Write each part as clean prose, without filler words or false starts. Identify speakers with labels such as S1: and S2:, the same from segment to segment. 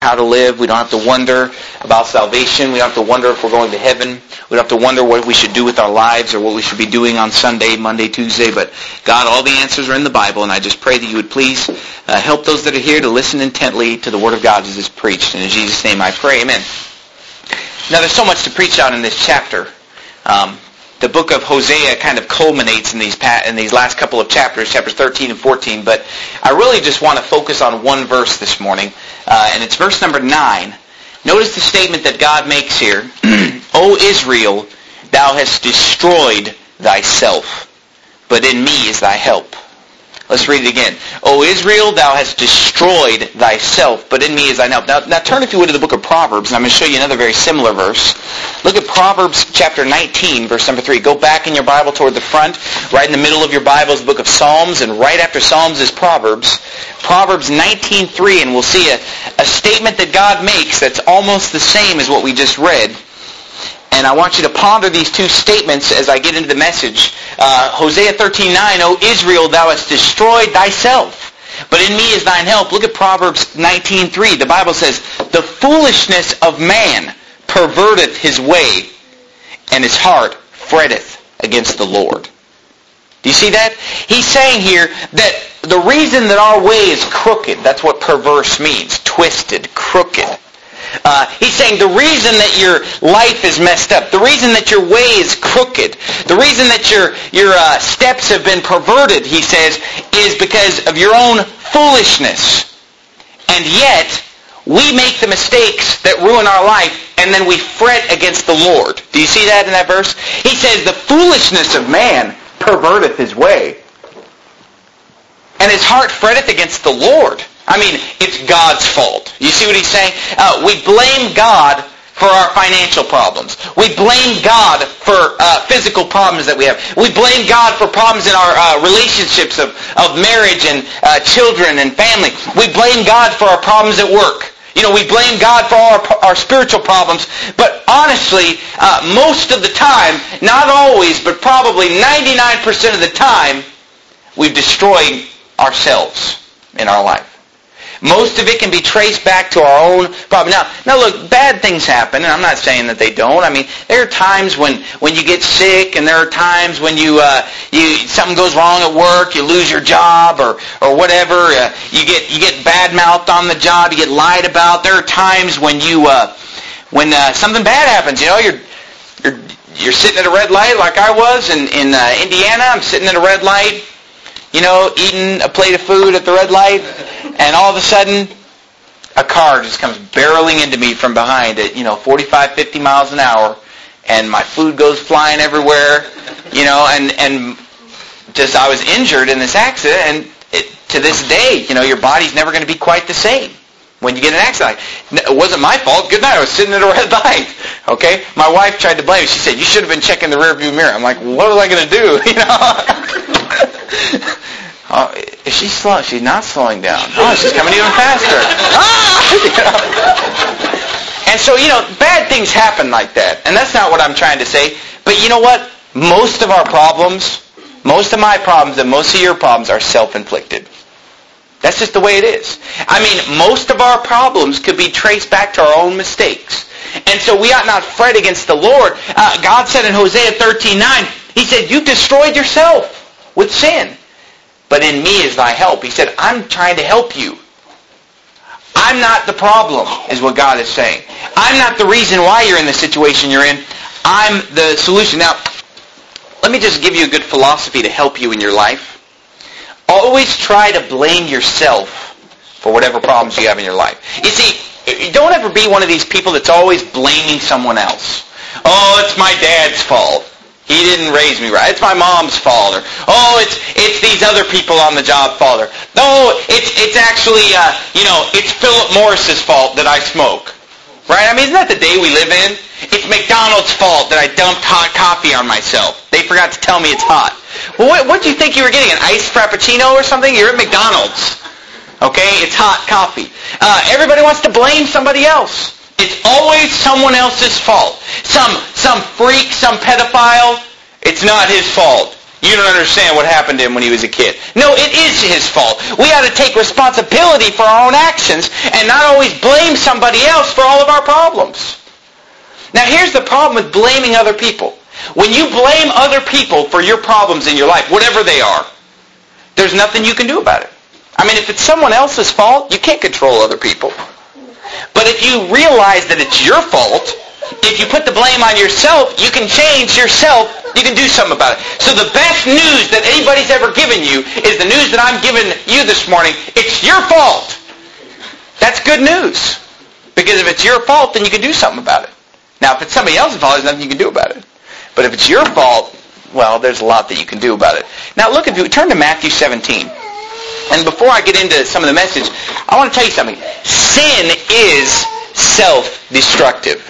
S1: how to live. We don't have to wonder about salvation. We don't have to wonder if we're going to heaven. We don't have to wonder what we should do with our lives or what we should be doing on Sunday, Monday, Tuesday. But God, all the answers are in the Bible, and I just pray that you would please help those that are here to listen intently to the Word of God as it's preached. And in Jesus' name I pray, amen. Now there's so much to preach out in this chapter. The book of Hosea kind of culminates in these last couple of chapters, chapters 13 and 14, but I really just want to focus on one verse this morning, and it's verse number 9. Notice the statement that God makes here. O Israel, thou hast destroyed thyself, but in me is thy help. Let's read it again. O Israel, thou hast destroyed thyself, but in me is thine help. Now turn, if you would, to the book of Proverbs, and I'm going to show you another very similar verse. Look at Proverbs chapter 19, verse number 3. Go back in your Bible toward the front. Right in the middle of your Bible is the book of Psalms, and right after Psalms is Proverbs. Proverbs 19:3, and we'll see a statement that God makes that's almost the same as what we just read. And I want you to ponder these two statements as I get into the message. Hosea 13:9, O Israel, thou hast destroyed thyself, but in me is thine help. Look at Proverbs 19:3. The Bible says, the foolishness of man perverteth his way, and his heart fretteth against the Lord. Do you see that? He's saying here that the reason that our way is crooked, that's what perverse means, twisted, crooked. He's saying the reason that your life is messed up, the reason that your way is crooked, the reason that your steps have been perverted, he says, is because of your own foolishness. And yet, we make the mistakes that ruin our life, and then we fret against the Lord. Do you see that in that verse? He says, the foolishness of man perverteth his way, and his heart fretteth against the Lord. I mean, it's God's fault. You see what he's saying? We blame God for our financial problems. We blame God for physical problems that we have. We blame God for problems in our relationships of marriage and children and family. We blame God for our problems at work. You know, we blame God for all our spiritual problems. But honestly, most of the time, not always, but probably 99% of the time, we've destroyed ourselves in our life. Most of it can be traced back to our own problem. Now look, bad things happen, and I'm not saying that they don't. I mean, there are times when you get sick, and there are times when you something goes wrong at work, you lose your job or whatever. You get bad-mouthed on the job, you get lied about. There are times when when something bad happens. You know, you're sitting at a red light like I was in Indiana. I'm sitting at a red light, you know, eating a plate of food at the red light. And all of a sudden, a car just comes barreling into me from behind at, 45, 50 miles an hour, and my food goes flying everywhere, and just I was injured in this accident, and to this day, your body's never going to be quite the same when you get in an accident. It wasn't my fault. Good night. I was sitting at a red light. Okay? My wife tried to blame me. She said, you should have been checking the rearview mirror. I'm like, what was I going to do? If she's slow, she's not slowing down. Oh, she's coming even faster. And so, bad things happen like that. And that's not what I'm trying to say. But you know what? Most of our problems, most of my problems, and most of your problems are self-inflicted. That's just the way it is. I mean, most of our problems could be traced back to our own mistakes. And so we ought not fret against the Lord. God said in Hosea 13:9, He said, you've destroyed yourself with sin. But in me is thy help. He said, I'm trying to help you. I'm not the problem, is what God is saying. I'm not the reason why you're in the situation you're in. I'm the solution. Now, let me just give you a good philosophy to help you in your life. Always try to blame yourself for whatever problems you have in your life. You see, don't ever be one of these people that's always blaming someone else. Oh, it's my dad's fault. He didn't raise me right. It's my mom's fault. Or, oh, it's these other people on the job fault. Or, no, it's actually, it's Philip Morris's fault that I smoke. Right? I mean, isn't that the day we live in? It's McDonald's fault that I dumped hot coffee on myself. They forgot to tell me it's hot. Well, what do you think you were getting? An iced Frappuccino or something? You're at McDonald's. Okay? It's hot coffee. Everybody wants to blame somebody else. It's always someone else's fault. Some freak, some pedophile, it's not his fault. You don't understand what happened to him when he was a kid. No, it is his fault. We ought to take responsibility for our own actions and not always blame somebody else for all of our problems. Now here's the problem with blaming other people. When you blame other people for your problems in your life, whatever they are, there's nothing you can do about it. I mean, if it's someone else's fault, you can't control other people. But if you realize that it's your fault, if you put the blame on yourself, you can change yourself. You can do something about it. So the best news that anybody's ever given you is the news that I'm giving you this morning. It's your fault. That's good news. Because if it's your fault, then you can do something about it. Now, if it's somebody else's fault, there's nothing you can do about it. But if it's your fault, well, there's a lot that you can do about it. Now, look, if you turn to Matthew 17. And before I get into some of the message, I want to tell you something. Sin is self-destructive.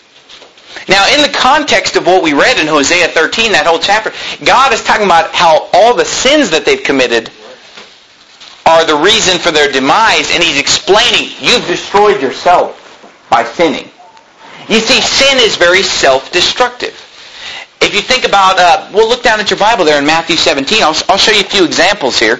S1: Now, in the context of what we read in Hosea 13, that whole chapter, God is talking about how all the sins that they've committed are the reason for their demise, and He's explaining, you've destroyed yourself by sinning. You see, sin is very self-destructive. If you think about, we'll look down at your Bible there in Matthew 17. I'll show you a few examples here.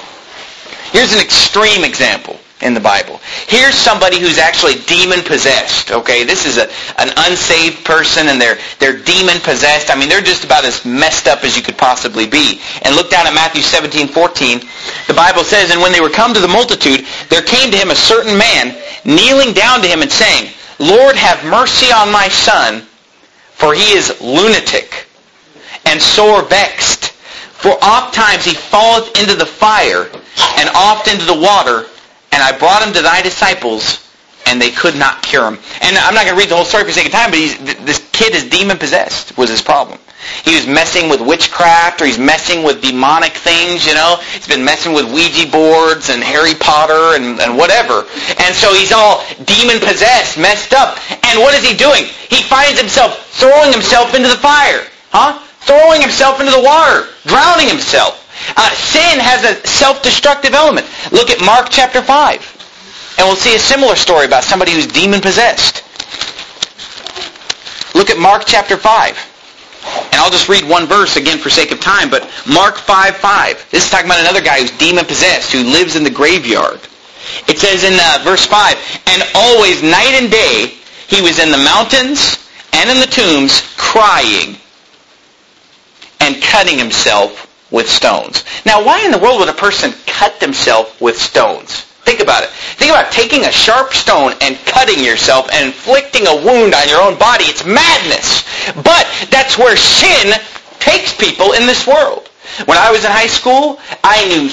S1: Here's an extreme example in the Bible. Here's somebody who's actually demon-possessed, okay? This is an unsaved person, and they're demon-possessed. I mean, they're just about as messed up as you could possibly be. And look down at Matthew 17:14. The Bible says, "And when they were come to the multitude, there came to him a certain man, kneeling down to him and saying, Lord, have mercy on my son, for he is lunatic, and sore vexed. For oft times he falleth into the fire, and oft into the water, and I brought him to thy disciples, and they could not cure him." And I'm not going to read the whole story for the sake of time, but this kid is demon-possessed was his problem. He was messing with witchcraft, or he's messing with demonic things, you know. He's been messing with Ouija boards and Harry Potter and whatever. And so he's all demon-possessed, messed up. And what is he doing? He finds himself throwing himself into the fire. Throwing himself into the water. Drowning himself. Sin has a self-destructive element. Look at Mark chapter 5. And we'll see a similar story about somebody who's demon-possessed. Look at Mark chapter 5. And I'll just read one verse again for sake of time, but Mark 5:5. This is talking about another guy who's demon-possessed, who lives in the graveyard. It says in verse 5, "And always night and day he was in the mountains and in the tombs crying and cutting himself with stones." Now, why in the world would a person cut themselves with stones? Think about it. Think about taking a sharp stone and cutting yourself and inflicting a wound on your own body. It's madness. But that's where sin takes people in this world. When I was in high school, I knew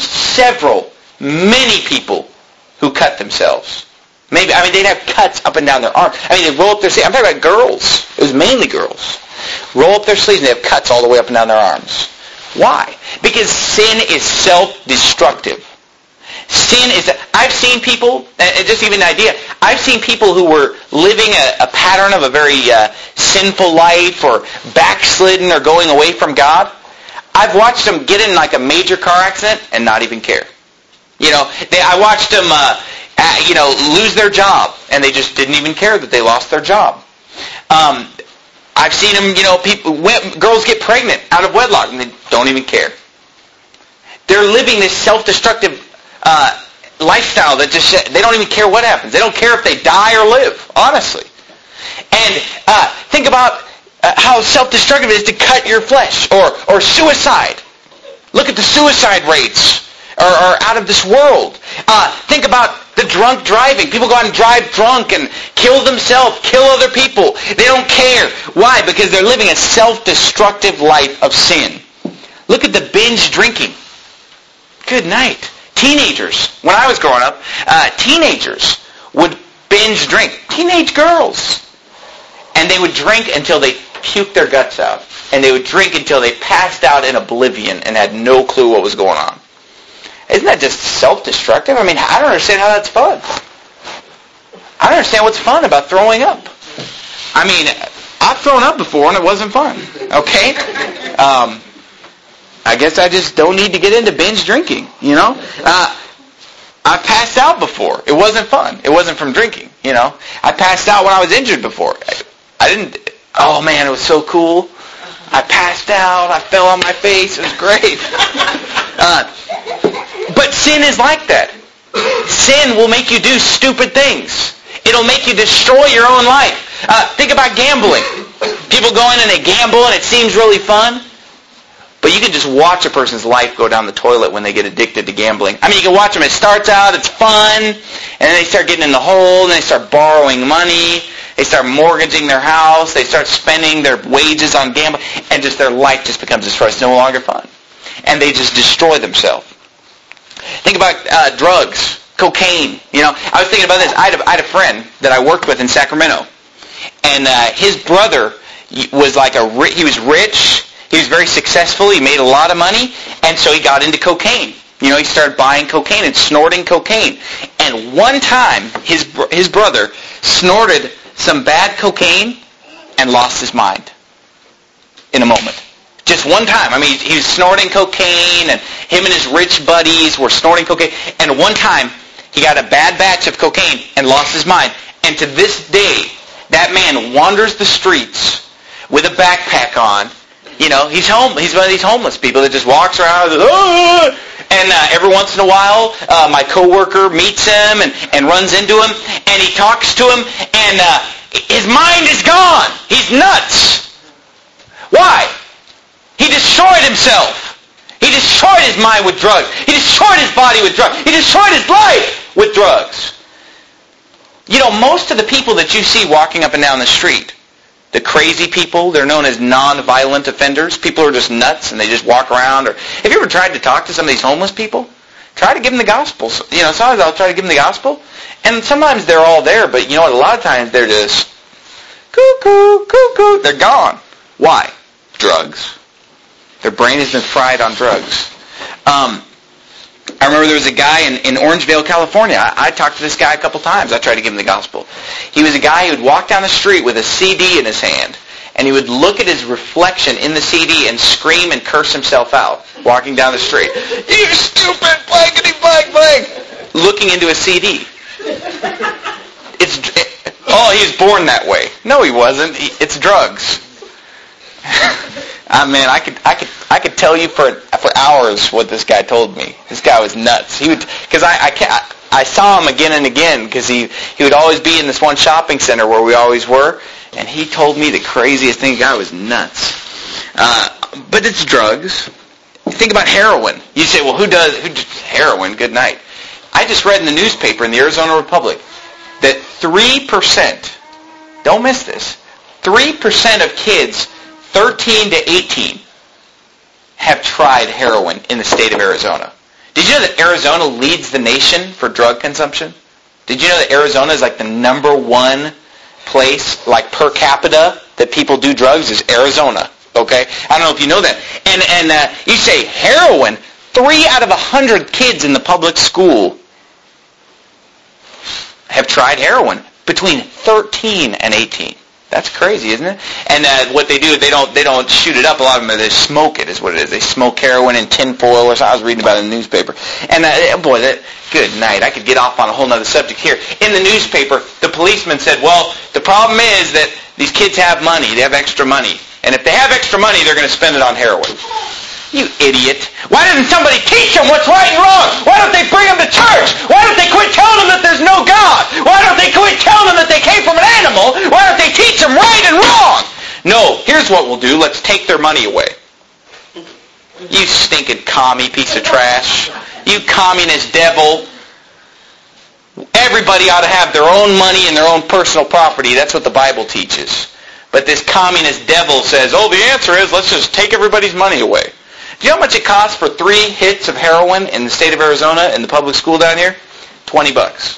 S1: many people who cut themselves. They'd have cuts up and down their arms. They'd roll up their sleeves. I'm talking about girls. It was mainly girls. Roll up their sleeves and they have cuts all the way up and down their arms. Why? Because sin is self-destructive. Sin is, I've seen people, just even an idea, I've seen people who were living a pattern of a very sinful life, or backslidden, or going away from God. I've watched them get in like a major car accident and not even care. I watched them lose their job, and they just didn't even care that they lost their job. I've seen them, girls get pregnant out of wedlock, and they don't even care. They're living this self-destructive lifestyle that just, they don't even care what happens. They don't care if they die or live, honestly. And think about how self-destructive it is to cut your flesh, or suicide. Look at the suicide rates are out of this world. Think about the drunk driving. People go out and drive drunk and kill themselves, kill other people. They don't care. Why? Because they're living a self-destructive life of sin. Look at the binge drinking. Good night. Teenagers, when I was growing up, teenagers would binge drink. Teenage girls. And they would drink until they puked their guts out. And they would drink until they passed out in oblivion and had no clue what was going on. Isn't that just self-destructive? I don't understand how that's fun. I don't understand what's fun about throwing up. I've thrown up before and it wasn't fun. Okay? I guess I just don't need to get into binge drinking, I passed out before. It wasn't fun. It wasn't from drinking, I passed out when I was injured before. I didn't, oh man, it was so cool. I passed out. I fell on my face. It was great. But sin is like that. Sin will make you do stupid things. It'll make you destroy your own life. Think about gambling. People go in and they gamble and it seems really fun. But you can just watch a person's life go down the toilet when they get addicted to gambling. I mean, you can watch them. It starts out, it's fun, and then they start getting in the hole, and they start borrowing money. They start mortgaging their house. They start spending their wages on gambling, and just their life just becomes destroyed. It's no longer fun. And they just destroy themselves. Think about drugs, cocaine. I was thinking about this. I had a friend that I worked with in Sacramento, and his brother was he was rich. He was very successful. He made a lot of money, and so he got into cocaine. He started buying cocaine and snorting cocaine. And one time, his brother snorted some bad cocaine and lost his mind in a moment. Just one time. I mean, he was snorting cocaine, and him and his rich buddies were snorting cocaine. And one time, he got a bad batch of cocaine and lost his mind. And to this day, that man wanders the streets with a backpack on. He's one of these homeless people that just walks around and every once in a while my coworker meets him and runs into him and he talks to him and his mind is gone. He's nuts. Why? He destroyed himself. He destroyed his mind with drugs. He destroyed his body with drugs. He destroyed his life with drugs. Most of the people that you see walking up and down the street, the crazy people, they're known as non-violent offenders. People are just nuts and they just walk around. Or have you ever tried to talk to some of these homeless people? Try to give them the gospel. Sometimes I'll try to give them the gospel. And sometimes they're all there, but a lot of times they're just cuckoo, cuckoo. They're gone. Why? Drugs. Their brain has been fried on drugs. I remember there was a guy in Orangevale, California. I talked to this guy a couple times. I tried to give him the gospel. He was a guy who would walk down the street with a CD in his hand, and he would look at his reflection in the CD and scream and curse himself out, walking down the street. You stupid blankety blank blank! Looking into a CD. He was born that way. No, he wasn't. It's drugs. Man, I could tell you for hours what this guy told me. This guy was nuts. Because I saw him again and again because he would always be in this one shopping center where we always were, and he told me the craziest thing. The guy was nuts. But it's drugs. Think about heroin. You say, well, who does heroin? Good night. I just read in the newspaper in the Arizona Republic that 3%, don't miss this, 3% of kids 13 to 18 have tried heroin in the state of Arizona. Did you know that Arizona leads the nation for drug consumption? Did you know that Arizona is like the number one place, like per capita, that people do drugs is Arizona? Okay? I don't know if you know that. And you say heroin, 3 out of 100 kids in the public school have tried heroin between 13 and 18. That's crazy, isn't it? And what they do, they don't shoot it up. A lot of them, they smoke it, is what it is. They smoke heroin in tinfoil or something. I was reading about it in the newspaper. And good night. I could get off on a whole other subject here. In the newspaper, the policeman said, well, the problem is that these kids have money. They have extra money. And if they have extra money, they're going to spend it on heroin. You idiot. Why didn't somebody teach them what's right and wrong? Why don't they bring them to church? Why don't they quit telling them that there's no God? Why don't they quit telling them that they came from an animal? Why don't they teach them right and wrong? No, here's what we'll do. Let's take their money away. You stinking commie piece of trash. You communist devil. Everybody ought to have their own money and their own personal property. That's what the Bible teaches. But this communist devil says, the answer is let's just take everybody's money away. Do you know how much it costs for 3 hits of heroin in the state of Arizona in the public school down here? $20.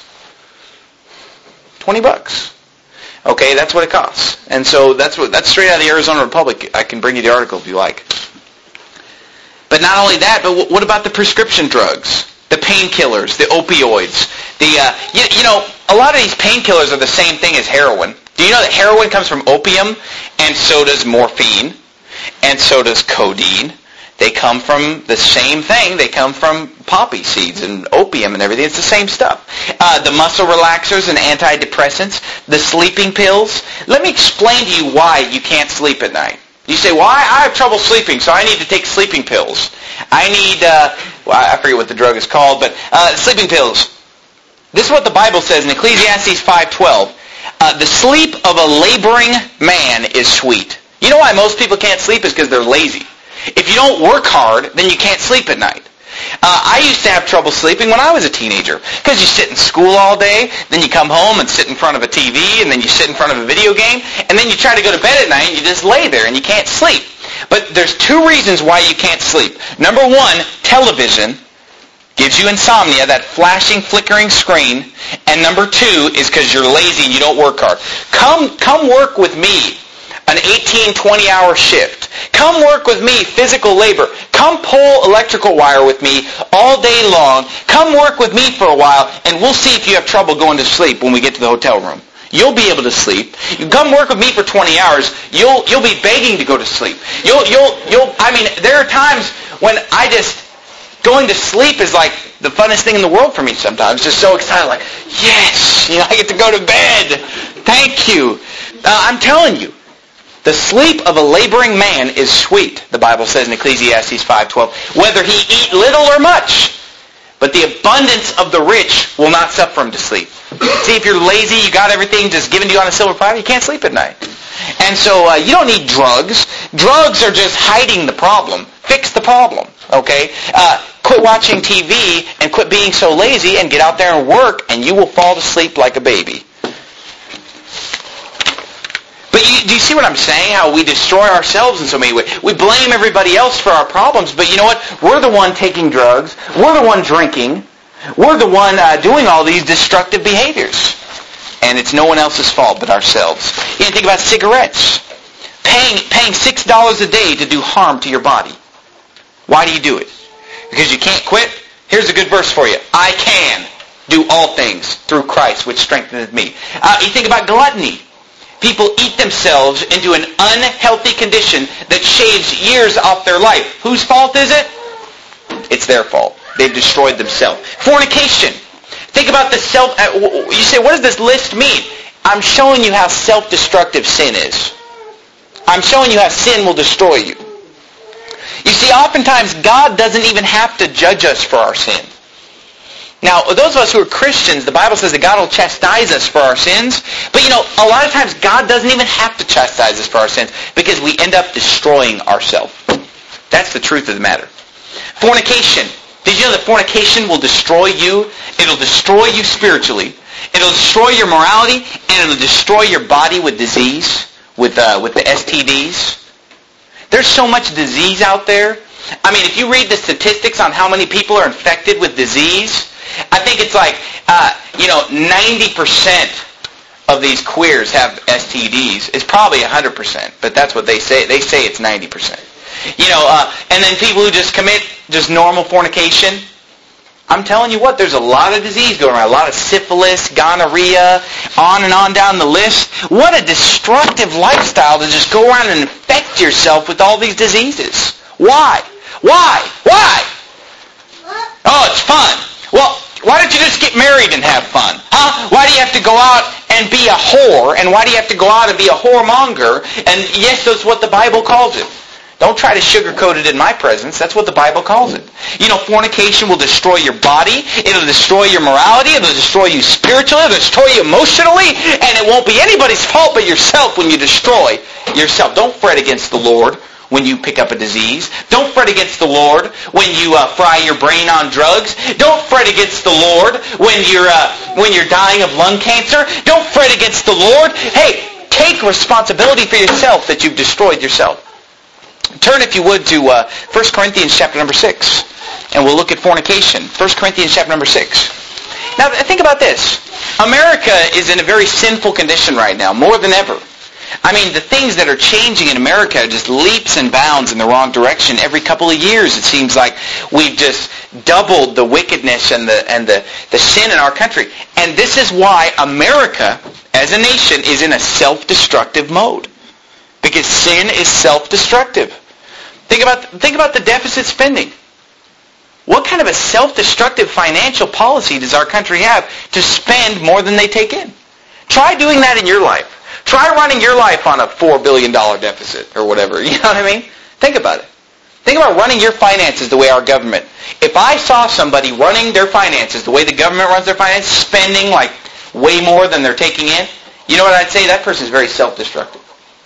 S1: $20. Okay, that's what it costs. And so that's straight out of the Arizona Republic. I can bring you the article if you like. But not only that, but what about the prescription drugs? The painkillers, the opioids. A lot of these painkillers are the same thing as heroin. Do you know that heroin comes from opium, and so does morphine, and so does codeine? They come from the same thing. They come from poppy seeds and opium and everything. It's the same stuff. The muscle relaxers and antidepressants, the sleeping pills. Let me explain to you why you can't sleep at night. You say, well, I have trouble sleeping, so I need to take sleeping pills. I need, I forget what the drug is called, but sleeping pills. This is what the Bible says in Ecclesiastes 5:12. The sleep of a laboring man is sweet. You know why most people can't sleep is because they're lazy. If you don't work hard, then you can't sleep at night. I used to have trouble sleeping when I was a teenager because you sit in school all day, then you come home and sit in front of a TV, and then you sit in front of a video game, and then you try to go to bed at night and you just lay there and you can't sleep. But there's two reasons why you can't sleep. Number one, television gives you insomnia, that flashing, flickering screen. And number two is because you're lazy and you don't work hard. Come work with me an 18, 20-hour shift. Come work with me physical labor. Come pull electrical wire with me all day long. Come work with me for a while, and we'll see if you have trouble going to sleep when we get to the hotel room. You'll be able to sleep. You come work with me for 20 hours, you'll be begging to go to sleep. There are times when going to sleep is like the funnest thing in the world for me sometimes. Just so excited, like, yes, I get to go to bed. Thank you. I'm telling you, the sleep of a laboring man is sweet, the Bible says in Ecclesiastes 5:12, whether he eat little or much. But the abundance of the rich will not suffer him to sleep. See, if you're lazy, you got everything just given to you on a silver platter, you can't sleep at night. And so you don't need drugs. Drugs are just hiding the problem. Fix the problem, okay? Quit watching TV and quit being so lazy and get out there and work, and you will fall to sleep like a baby. But do you see what I'm saying? How we destroy ourselves in so many ways. We blame everybody else for our problems, but you know what? We're the one taking drugs. We're the one drinking. We're the one doing all these destructive behaviors. And it's no one else's fault but ourselves. You can think about cigarettes. Paying $6 a day to do harm to your body. Why do you do it? Because you can't quit? Here's a good verse for you. I can do all things through Christ which strengtheneth me. You think about gluttony. People eat themselves into an unhealthy condition that shaves years off their life. Whose fault is it? It's their fault. They've destroyed themselves. Fornication. Think about the you say, what does this list mean? I'm showing you how self-destructive sin is. I'm showing you how sin will destroy you. You see, oftentimes God doesn't even have to judge us for our sin. Now, those of us who are Christians, the Bible says that God will chastise us for our sins. But a lot of times God doesn't even have to chastise us for our sins because we end up destroying ourselves. That's the truth of the matter. Fornication. Did you know that fornication will destroy you? It'll destroy you spiritually. It'll destroy your morality, and it'll destroy your body with disease, with the STDs. There's so much disease out there. If you read the statistics on how many people are infected with disease, I think it's like, 90% of these queers have STDs. It's probably 100%, but that's what they say. They say it's 90%. And then people who just commit just normal fornication. I'm telling you what, there's a lot of disease going around. A lot of syphilis, gonorrhea, on and on down the list. What a destructive lifestyle to just go around and infect yourself with all these diseases. Why? Why? Oh, it's fun. Well, why don't you just get married and have fun? Huh? Why do you have to go out and be a whore? And why do you have to go out and be a whoremonger? And yes, that's what the Bible calls it. Don't try to sugarcoat it in my presence. That's what the Bible calls it. Fornication will destroy your body. It'll destroy your morality. It'll destroy you spiritually. It'll destroy you emotionally. And it won't be anybody's fault but yourself when you destroy yourself. Don't fret against the Lord when you pick up a disease. Don't fret against the Lord when you fry your brain on drugs. Don't fret against the Lord when you're dying of lung cancer. Don't fret against the Lord. Hey, take responsibility for yourself that you've destroyed yourself. Turn, if you would, to 1 Corinthians chapter number 6, and we'll look at fornication. 1 Corinthians chapter number 6. Now, think about this. America is in a very sinful condition right now, more than ever. The things that are changing in America are just leaps and bounds in the wrong direction. Every couple of years, it seems like we've just doubled the wickedness and the sin in our country. And this is why America, as a nation, is in a self-destructive mode. Because sin is self-destructive. Think about the deficit spending. What kind of a self-destructive financial policy does our country have to spend more than they take in? Try doing that in your life. Try running your life on a $4 billion deficit or whatever. You know what I mean? Think about it. Think about running your finances the way our government. If I saw somebody running their finances the way the government runs their finances, spending like way more than they're taking in, you know what I'd say? That person's very self-destructive.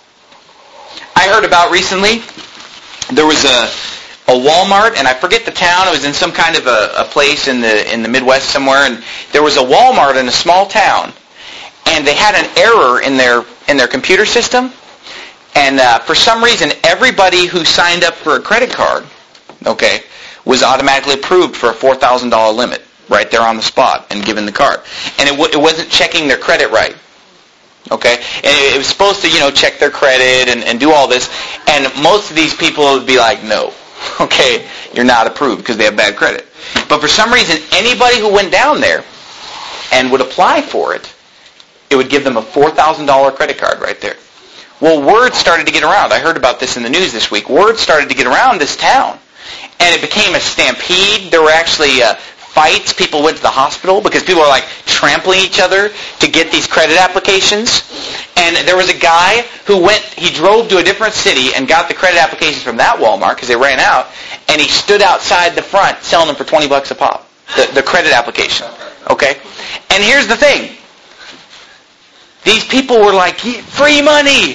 S1: I heard about recently, there was a Walmart, and I forget the town. It was in some kind of a place in the Midwest somewhere, and there was a Walmart in a small town, and they had an error in their computer system, and for some reason, everybody who signed up for a credit card, okay, was automatically approved for a $4,000 limit right there on the spot and given the card, and it wasn't checking their credit right. Okay, and it was supposed to, check their credit and do all this, and most of these people would be like, no, okay, you're not approved because they have bad credit. But for some reason, anybody who went down there and would apply for it, it would give them a $4,000 credit card right there. Well, word started to get around. I heard about this in the news this week. Word started to get around this town, and it became a stampede. There were actually fights. People went to the hospital because people were like trampling each other to get these credit applications. And there was a guy who he drove to a different city and got the credit applications from that Walmart because they ran out, and he stood outside the front selling them for $20 a pop, the credit application. Okay? And here's the thing. These people were like, free money!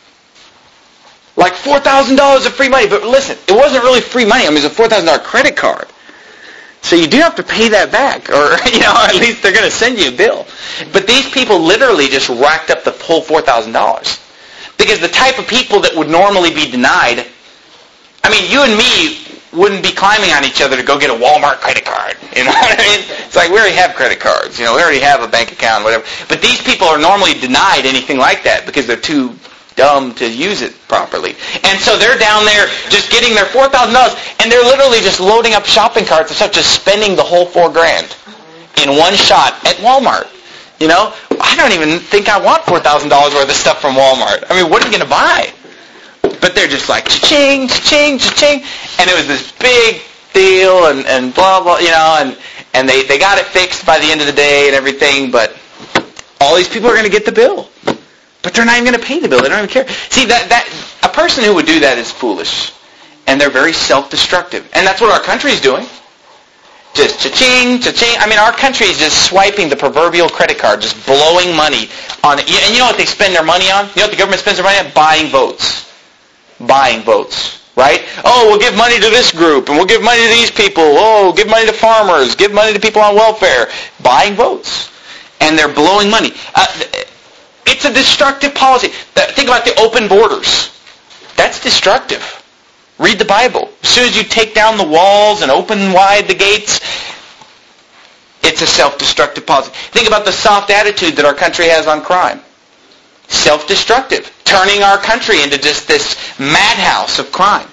S1: Like $4,000 of free money. But listen, it wasn't really free money. I mean, it was a $4,000 credit card. So you do have to pay that back, or at least they're going to send you a bill. But these people literally just racked up the whole $4,000 because the type of people that would normally be denied. I mean, you and me wouldn't be climbing on each other to go get a Walmart credit card. You know what I mean? It's like we already have credit cards. We already have a bank account, whatever. But these people are normally denied anything like that because they're too dumb to use it properly. And so they're down there just getting their $4,000, and they're literally just loading up shopping carts and stuff, just spending the whole $4,000 in one shot at Walmart. I don't even think I want $4,000 worth of stuff from Walmart. I mean, what are you going to buy? But they're just like, cha-ching, cha-ching, cha-ching. And it was this big deal and blah, blah, and they got it fixed by the end of the day and everything, but all these people are going to get the bill. But they're not even going to pay the bill. They don't even care. See, that a person who would do that is foolish. And they're very self-destructive. And that's what our country is doing. Just cha-ching, cha-ching. I mean, our country is just swiping the proverbial credit card, just blowing money on it. And you know what they spend their money on? You know what the government spends their money on? Buying votes. Buying votes. Right? Oh, we'll give money to this group, and we'll give money to these people. Oh, give money to farmers. Give money to people on welfare. Buying votes. And they're blowing money. It's a destructive policy. Think about the open borders. That's destructive. Read the Bible. As soon as you take down the walls and open wide the gates, it's a self-destructive policy. Think about the soft attitude that our country has on crime. Self-destructive. Turning our country into just this madhouse of crime.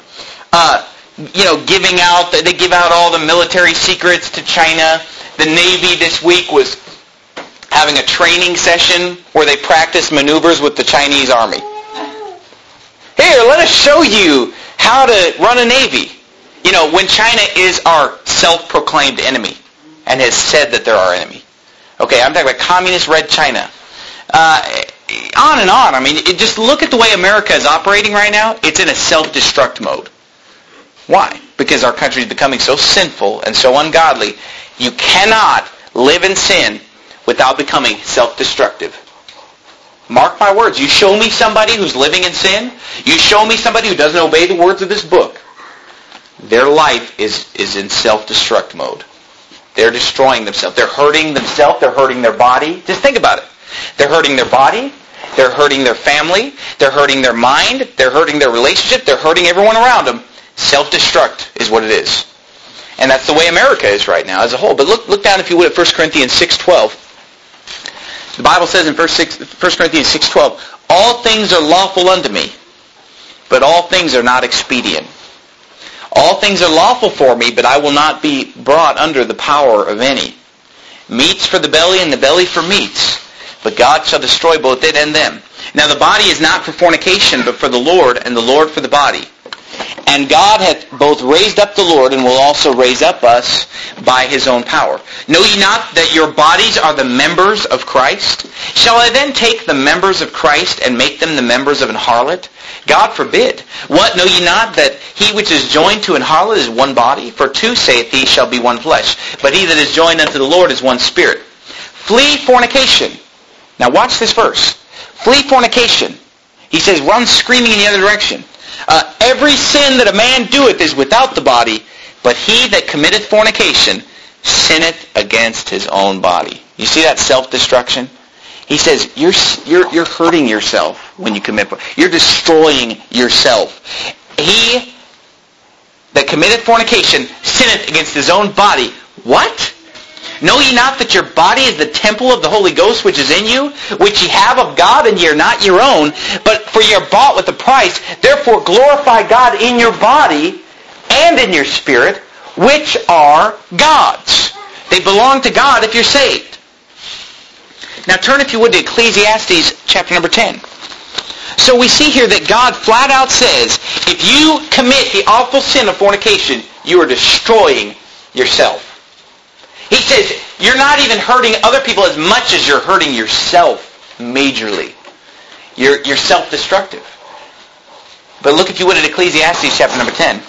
S1: They give out all the military secrets to China. The Navy this week was having a training session where they practice maneuvers with the Chinese army. Here, let us show you how to run a navy. When China is our self-proclaimed enemy and has said that they're our enemy. Okay, I'm talking about communist red China. On and on. I mean, just look at the way America is operating right now. It's in a self-destruct mode. Why? Because our country is becoming so sinful and so ungodly. You cannot live in sin without becoming self-destructive. Mark my words. You show me somebody who's living in sin. You show me somebody who doesn't obey the words of this book. Their life is in self-destruct mode. They're destroying themselves. They're hurting themselves. They're hurting their body. Just think about it. They're hurting their body. They're hurting their family. They're hurting their mind. They're hurting their relationship. They're hurting everyone around them. Self-destruct is what it is. And that's the way America is right now as a whole. But look down, if you would, at 1 Corinthians 6:12. The Bible says in 1 Corinthians 6:12, all things are lawful unto me, but all things are not expedient. All things are lawful for me, but I will not be brought under the power of any. Meats for the belly, and the belly for meats, but God shall destroy both it and them. Now the body is not for fornication, but for the Lord, and the Lord for the body. And God hath both raised up the Lord, and will also raise up us by his own power. Know ye not that your bodies are the members of Christ? Shall I then take the members of Christ, and make them the members of an harlot? God forbid. What, know ye not that he which is joined to an harlot is one body? For two, saith he, shall be one flesh. But he that is joined unto the Lord is one spirit. Flee fornication. Now watch this verse. Flee fornication. He says, run screaming in the other direction. Every sin that a man doeth is without the body, but he that committeth fornication sinneth against his own body. You see that self-destruction? He says, you're hurting yourself when you commit. You're destroying yourself. He that committeth fornication sinneth against his own body. What? Know ye not that your body is the temple of the Holy Ghost which is in you, which ye have of God, and ye are not your own, but for ye are bought with a price. Therefore glorify God in your body and in your spirit, which are God's. They belong to God if you're saved. Now turn, if you would, to Ecclesiastes chapter number 10. So we see here that God flat out says, if you commit the awful sin of fornication, you are destroying yourself. He says, you're not even hurting other people as much as you're hurting yourself majorly. You're self-destructive. But look, if you would, at Ecclesiastes chapter number 10.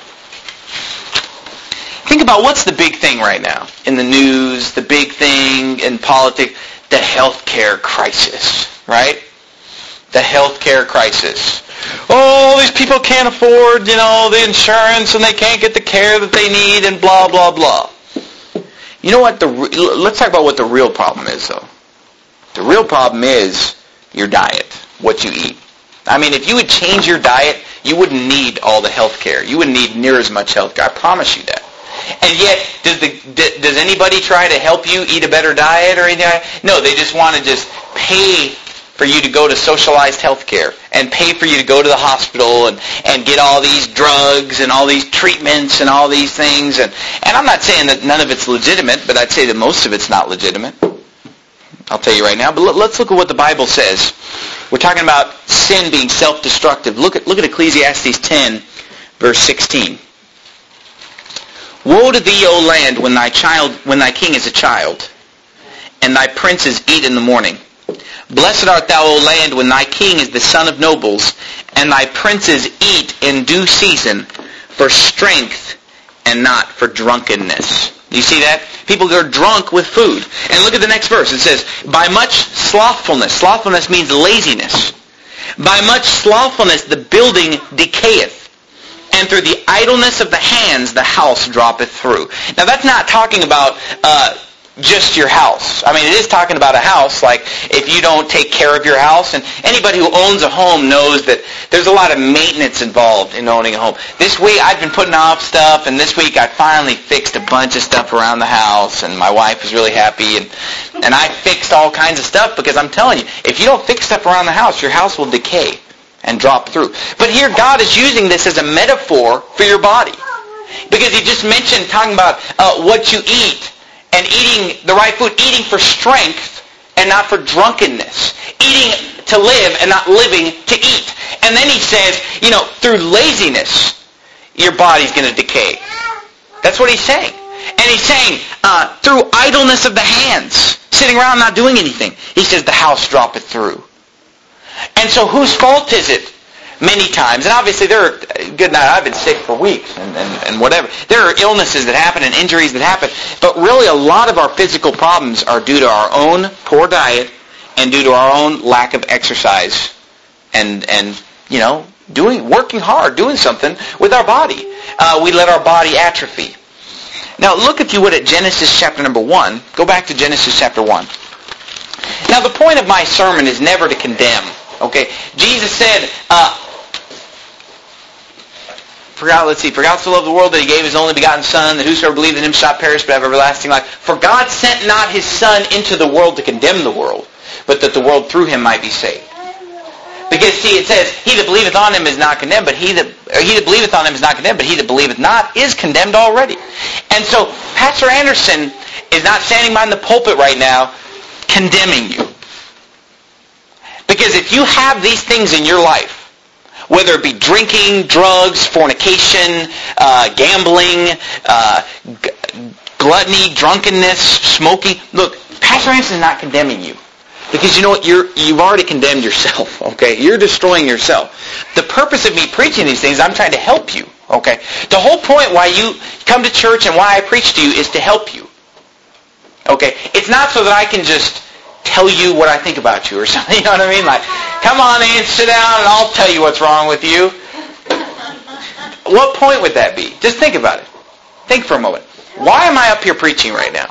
S1: Think about what's the big thing right now in the news, the big thing in politics, the healthcare crisis, right? The healthcare crisis. Oh, these people can't afford, the insurance, and they can't get the care that they need, and blah, blah, blah. You know what? Let's talk about what the real problem is, though. The real problem is your diet, what you eat. I mean, if you would change your diet, you wouldn't need all the health care. You wouldn't need near as much health care. I promise you that. And yet, does anybody try to help you eat a better diet or anything? No, they just want to just pay for you to go to socialized health care and pay for you to go to the hospital and get all these drugs and all these treatments and all these things. And I'm not saying that none of it's legitimate, but I'd say that most of it's not legitimate. I'll tell you right now. But let's look at what the Bible says. We're talking about sin being self-destructive. Look at Ecclesiastes 10, verse 16. Woe to thee, O land, when thy king is a child, and thy princes eat in the morning. Blessed art thou, O land, when thy king is the son of nobles, and thy princes eat in due season, for strength and not for drunkenness. Do you see that? People are drunk with food. And look at the next verse. It says, by much slothfulness. Slothfulness means laziness. By much slothfulness the building decayeth, and through the idleness of the hands the house droppeth through. Now that's not talking about just your house. I mean, it is talking about a house, like if you don't take care of your house. And anybody who owns a home knows that there's a lot of maintenance involved in owning a home. This week I've been putting off stuff, and this week I finally fixed a bunch of stuff around the house, and my wife was really happy. And I fixed all kinds of stuff, because I'm telling you, if you don't fix stuff around the house, your house will decay and drop through. But here God is using this as a metaphor for your body. Because he just mentioned talking about what you eat, and eating the right food, eating for strength and not for drunkenness. Eating to live and not living to eat. And then he says, through laziness, your body's going to decay. That's what he's saying. And he's saying, through idleness of the hands, sitting around not doing anything, he says the house droppeth through. And so whose fault is it? Many times, and obviously I've been sick for weeks and whatever. There are illnesses that happen and injuries that happen, but really a lot of our physical problems are due to our own poor diet and due to our own lack of exercise and working hard, doing something with our body. We let our body atrophy. Now look, if you would, at Genesis chapter number 1. Go back to Genesis chapter 1. Now the point of my sermon is never to condemn. Okay, Jesus said, for God so loved the world that he gave his only begotten Son, that whosoever believed in him shall not perish but have everlasting life. For God sent not his Son into the world to condemn the world, but that the world through him might be saved. Because see, it says, he that believeth on him is not condemned, but he that believeth on him is not condemned, but he that believeth not is condemned already. And so Pastor Anderson is not standing behind the pulpit right now condemning you. Because if you have these things in your life, whether it be drinking, drugs, fornication, gambling, gluttony, drunkenness, smoking. Look, Pastor Anderson is not condemning you. Because you know what? You've already condemned yourself, okay? You're destroying yourself. The purpose of me preaching these things, I'm trying to help you, okay? The whole point why you come to church and why I preach to you is to help you, okay? It's not so that I can just tell you what I think about you or something, you know what I mean? Like, come on in, sit down, and I'll tell you what's wrong with you. What point would that be? Just think about it. Think for a moment. Why am I up here preaching right now?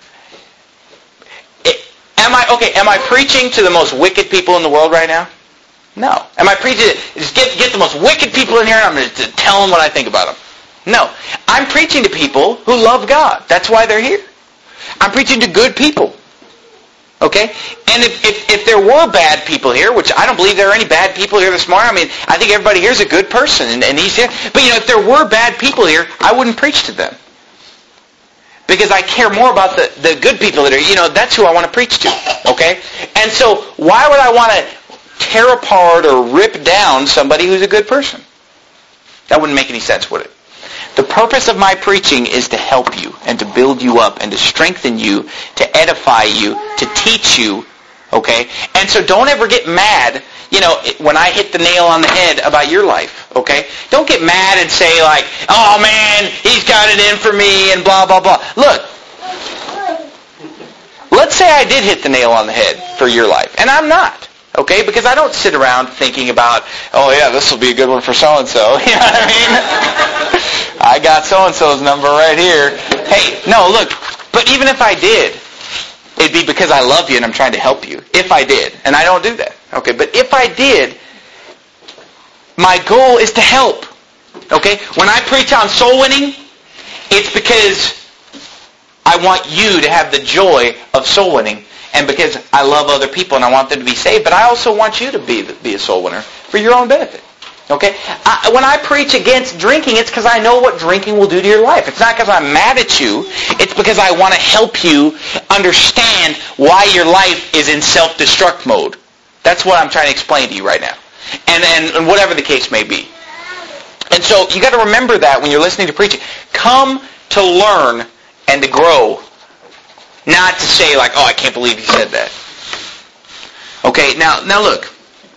S1: Am I preaching to the most wicked people in the world right now? No. Am I preaching to just get the most wicked people in here and I'm going to tell them what I think about them? No. I'm preaching to people who love God. That's why they're here. I'm preaching to good people. Okay? And if there were bad people here, which I don't believe there are any bad people here this morning. I mean, I think everybody here is a good person and he's here. But if there were bad people here, I wouldn't preach to them. Because I care more about the good people that are, that's who I want to preach to, okay? And so why would I want to tear apart or rip down somebody who's a good person? That wouldn't make any sense, would it? The purpose of my preaching is to help you and to build you up and to strengthen you, to edify you, to teach you, okay? And so don't ever get mad, when I hit the nail on the head about your life, okay? Don't get mad and say like, oh man, he's got it in for me and blah, blah, blah. Look, let's say I did hit the nail on the head for your life, and I'm not, okay? Because I don't sit around thinking about, oh yeah, this will be a good one for so-and-so, you know what I mean? I got so-and-so's number right here. Hey, no, look, but even if I did, it'd be because I love you and I'm trying to help you. If I did. And I don't do that. Okay, but if I did, my goal is to help. Okay? When I preach on soul winning, it's because I want you to have the joy of soul winning and because I love other people and I want them to be saved, but I also want you to be a soul winner for your own benefit. Okay? When I preach against drinking, it's because I know what drinking will do to your life. It's not because I'm mad at you. It's because I want to help you understand why your life is in self-destruct mode. That's what I'm trying to explain to you right now. And whatever the case may be. And so you got to remember that when you're listening to preaching. Come to learn and to grow. Not to say like, oh, I can't believe you said that. Okay, now look.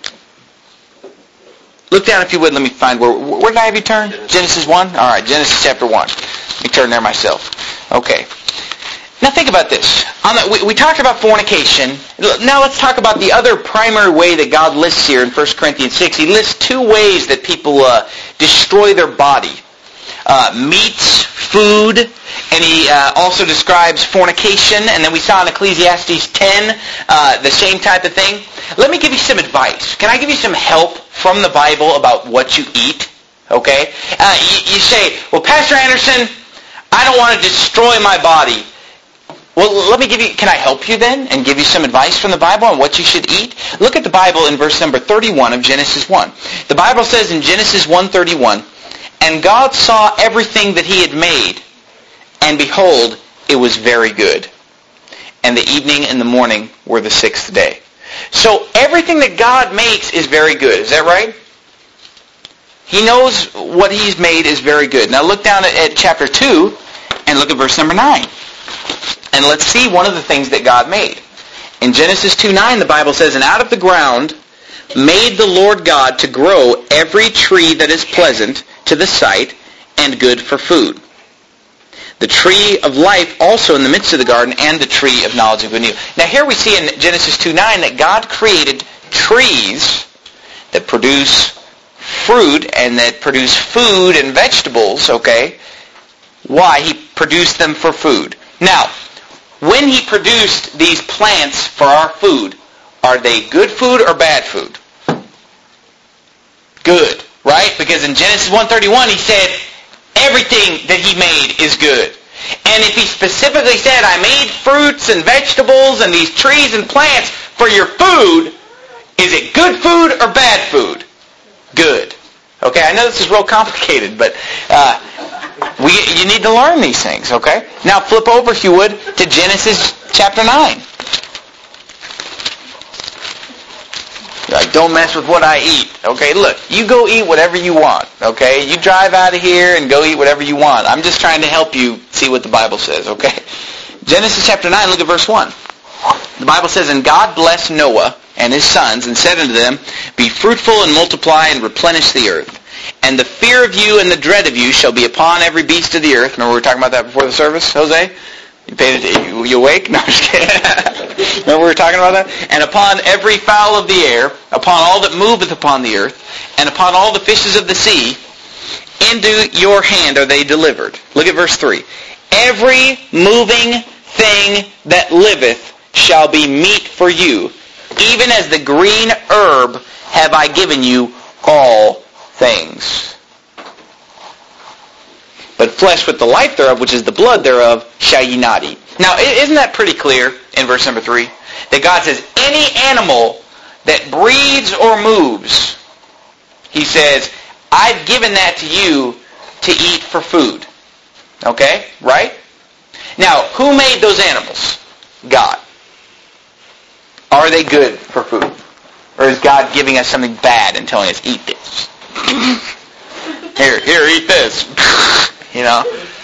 S1: Look down if you would. Let me find where did I have you turn? Genesis 1? All right, Genesis chapter 1. Let me turn there myself. Okay. Now think about this. We talked about fornication. Now let's talk about the other primary way that God lists here in 1 Corinthians 6. He lists two ways that people destroy their body. Meats, food, and he also describes fornication. And then we saw in Ecclesiastes 10 the same type of thing. Let me give you some advice. Can I give you some help from the Bible about what you eat? Okay? You say, well, Pastor Anderson, I don't want to destroy my body. Well, can I help you then and give you some advice from the Bible on what you should eat? Look at the Bible in verse number 31 of Genesis 1. The Bible says in Genesis 1:31, and God saw everything that he had made, and behold, it was very good. And the evening and the morning were the sixth day. So everything that God makes is very good. Is that right? He knows what he's made is very good. Now look down at chapter 2 and look at verse number 9. And let's see one of the things that God made. In Genesis 2:9, the Bible says, and out of the ground made the Lord God to grow every tree that is pleasant to the sight and good for food. The tree of life also in the midst of the garden, and the tree of knowledge of good and evil. Now here we see in Genesis 2:9 that God created trees that produce fruit and that produce food and vegetables, okay? Why? He produced them for food. Now, when he produced these plants for our food, are they good food or bad food? Good, right? Because in Genesis 1:31 he said, everything that he made is good. And if he specifically said, I made fruits and vegetables and these trees and plants for your food, is it good food or bad food? Good. Okay, I know this is real complicated, but you need to learn these things, okay? Now flip over, if you would, to Genesis chapter 9. Like, don't mess with what I eat. Okay, look, you go eat whatever you want. Okay, you drive out of here and go eat whatever you want. I'm just trying to help you see what the Bible says, okay? Genesis chapter 9, look at verse 1. The Bible says, "And God blessed Noah and his sons, and said unto them, Be fruitful and multiply and replenish the earth. And the fear of you and the dread of you shall be upon every beast of the earth." Remember we were talking about that before the service, Jose? You awake? No, I'm just kidding. Remember we were talking about that? "And upon every fowl of the air, upon all that moveth upon the earth, and upon all the fishes of the sea, into your hand are they delivered." Look at verse 3. "Every moving thing that liveth shall be meat for you. Even as the green herb have I given you all things. But flesh with the life thereof, which is the blood thereof, shall ye not eat." Now, isn't that pretty clear in verse number 3? That God says, any animal that breathes or moves, He says, I've given that to you to eat for food. Okay? Right? Now, who made those animals? God. Are they good for food? Or is God giving us something bad and telling us, eat this? Here, eat this. You know?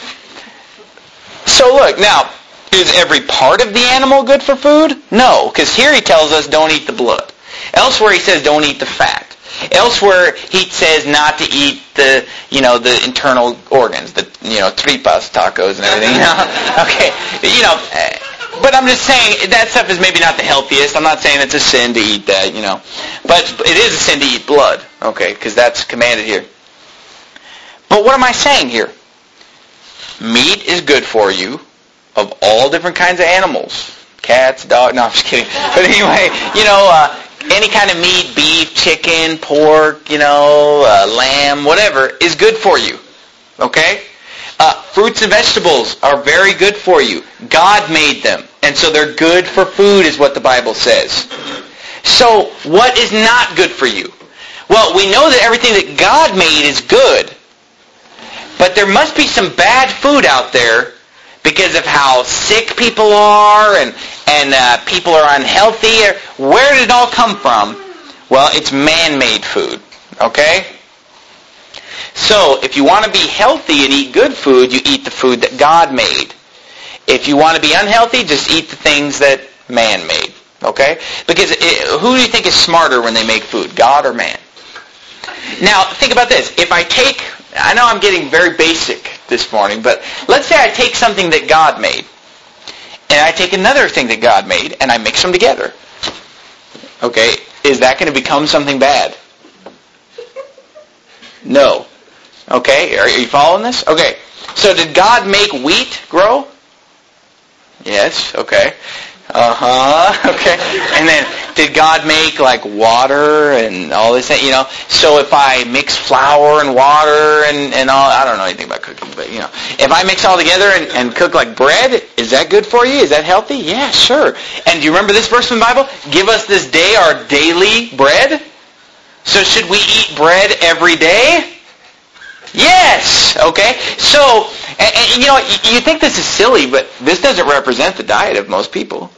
S1: So look, now, is every part of the animal good for food? No, because here He tells us don't eat the blood. Elsewhere He says don't eat the fat. Elsewhere He says not to eat the internal organs, the tripas, tacos and everything. Okay, but I'm just saying that stuff is maybe not the healthiest. I'm not saying it's a sin to eat that, but it is a sin to eat blood. Okay, because that's commanded here. But what am I saying here? Meat is good for you of all different kinds of animals. Cats, dogs, no, I'm just kidding. But anyway, any kind of meat, beef, chicken, pork, lamb, whatever, is good for you. Okay? Fruits and vegetables are very good for you. God made them. And so they're good for food is what the Bible says. So what is not good for you? Well, we know that everything that God made is good. But there must be some bad food out there because of how sick people are and people are unhealthy. Where did it all come from? Well, it's man-made food. Okay? So, if you want to be healthy and eat good food, you eat the food that God made. If you want to be unhealthy, just eat the things that man made. Okay? Because who do you think is smarter when they make food? God or man? Now, think about this. I know I'm getting very basic this morning, but let's say I take something that God made, and I take another thing that God made, and I mix them together. Okay? Is that going to become something bad? No. Okay? Are you following this? Okay. So did God make wheat grow? Yes. Okay. Okay. And then did God make like water and all this thing? So if I mix flour and water and all, I don't know anything about cooking, but if I mix all together and cook like bread, is that good for you? Is that healthy? Yeah, sure. And do you remember this verse from the Bible? Give us this day our daily bread. So should we eat bread every day? Yes. Okay. So, and you think this is silly, but this doesn't represent the diet of most people.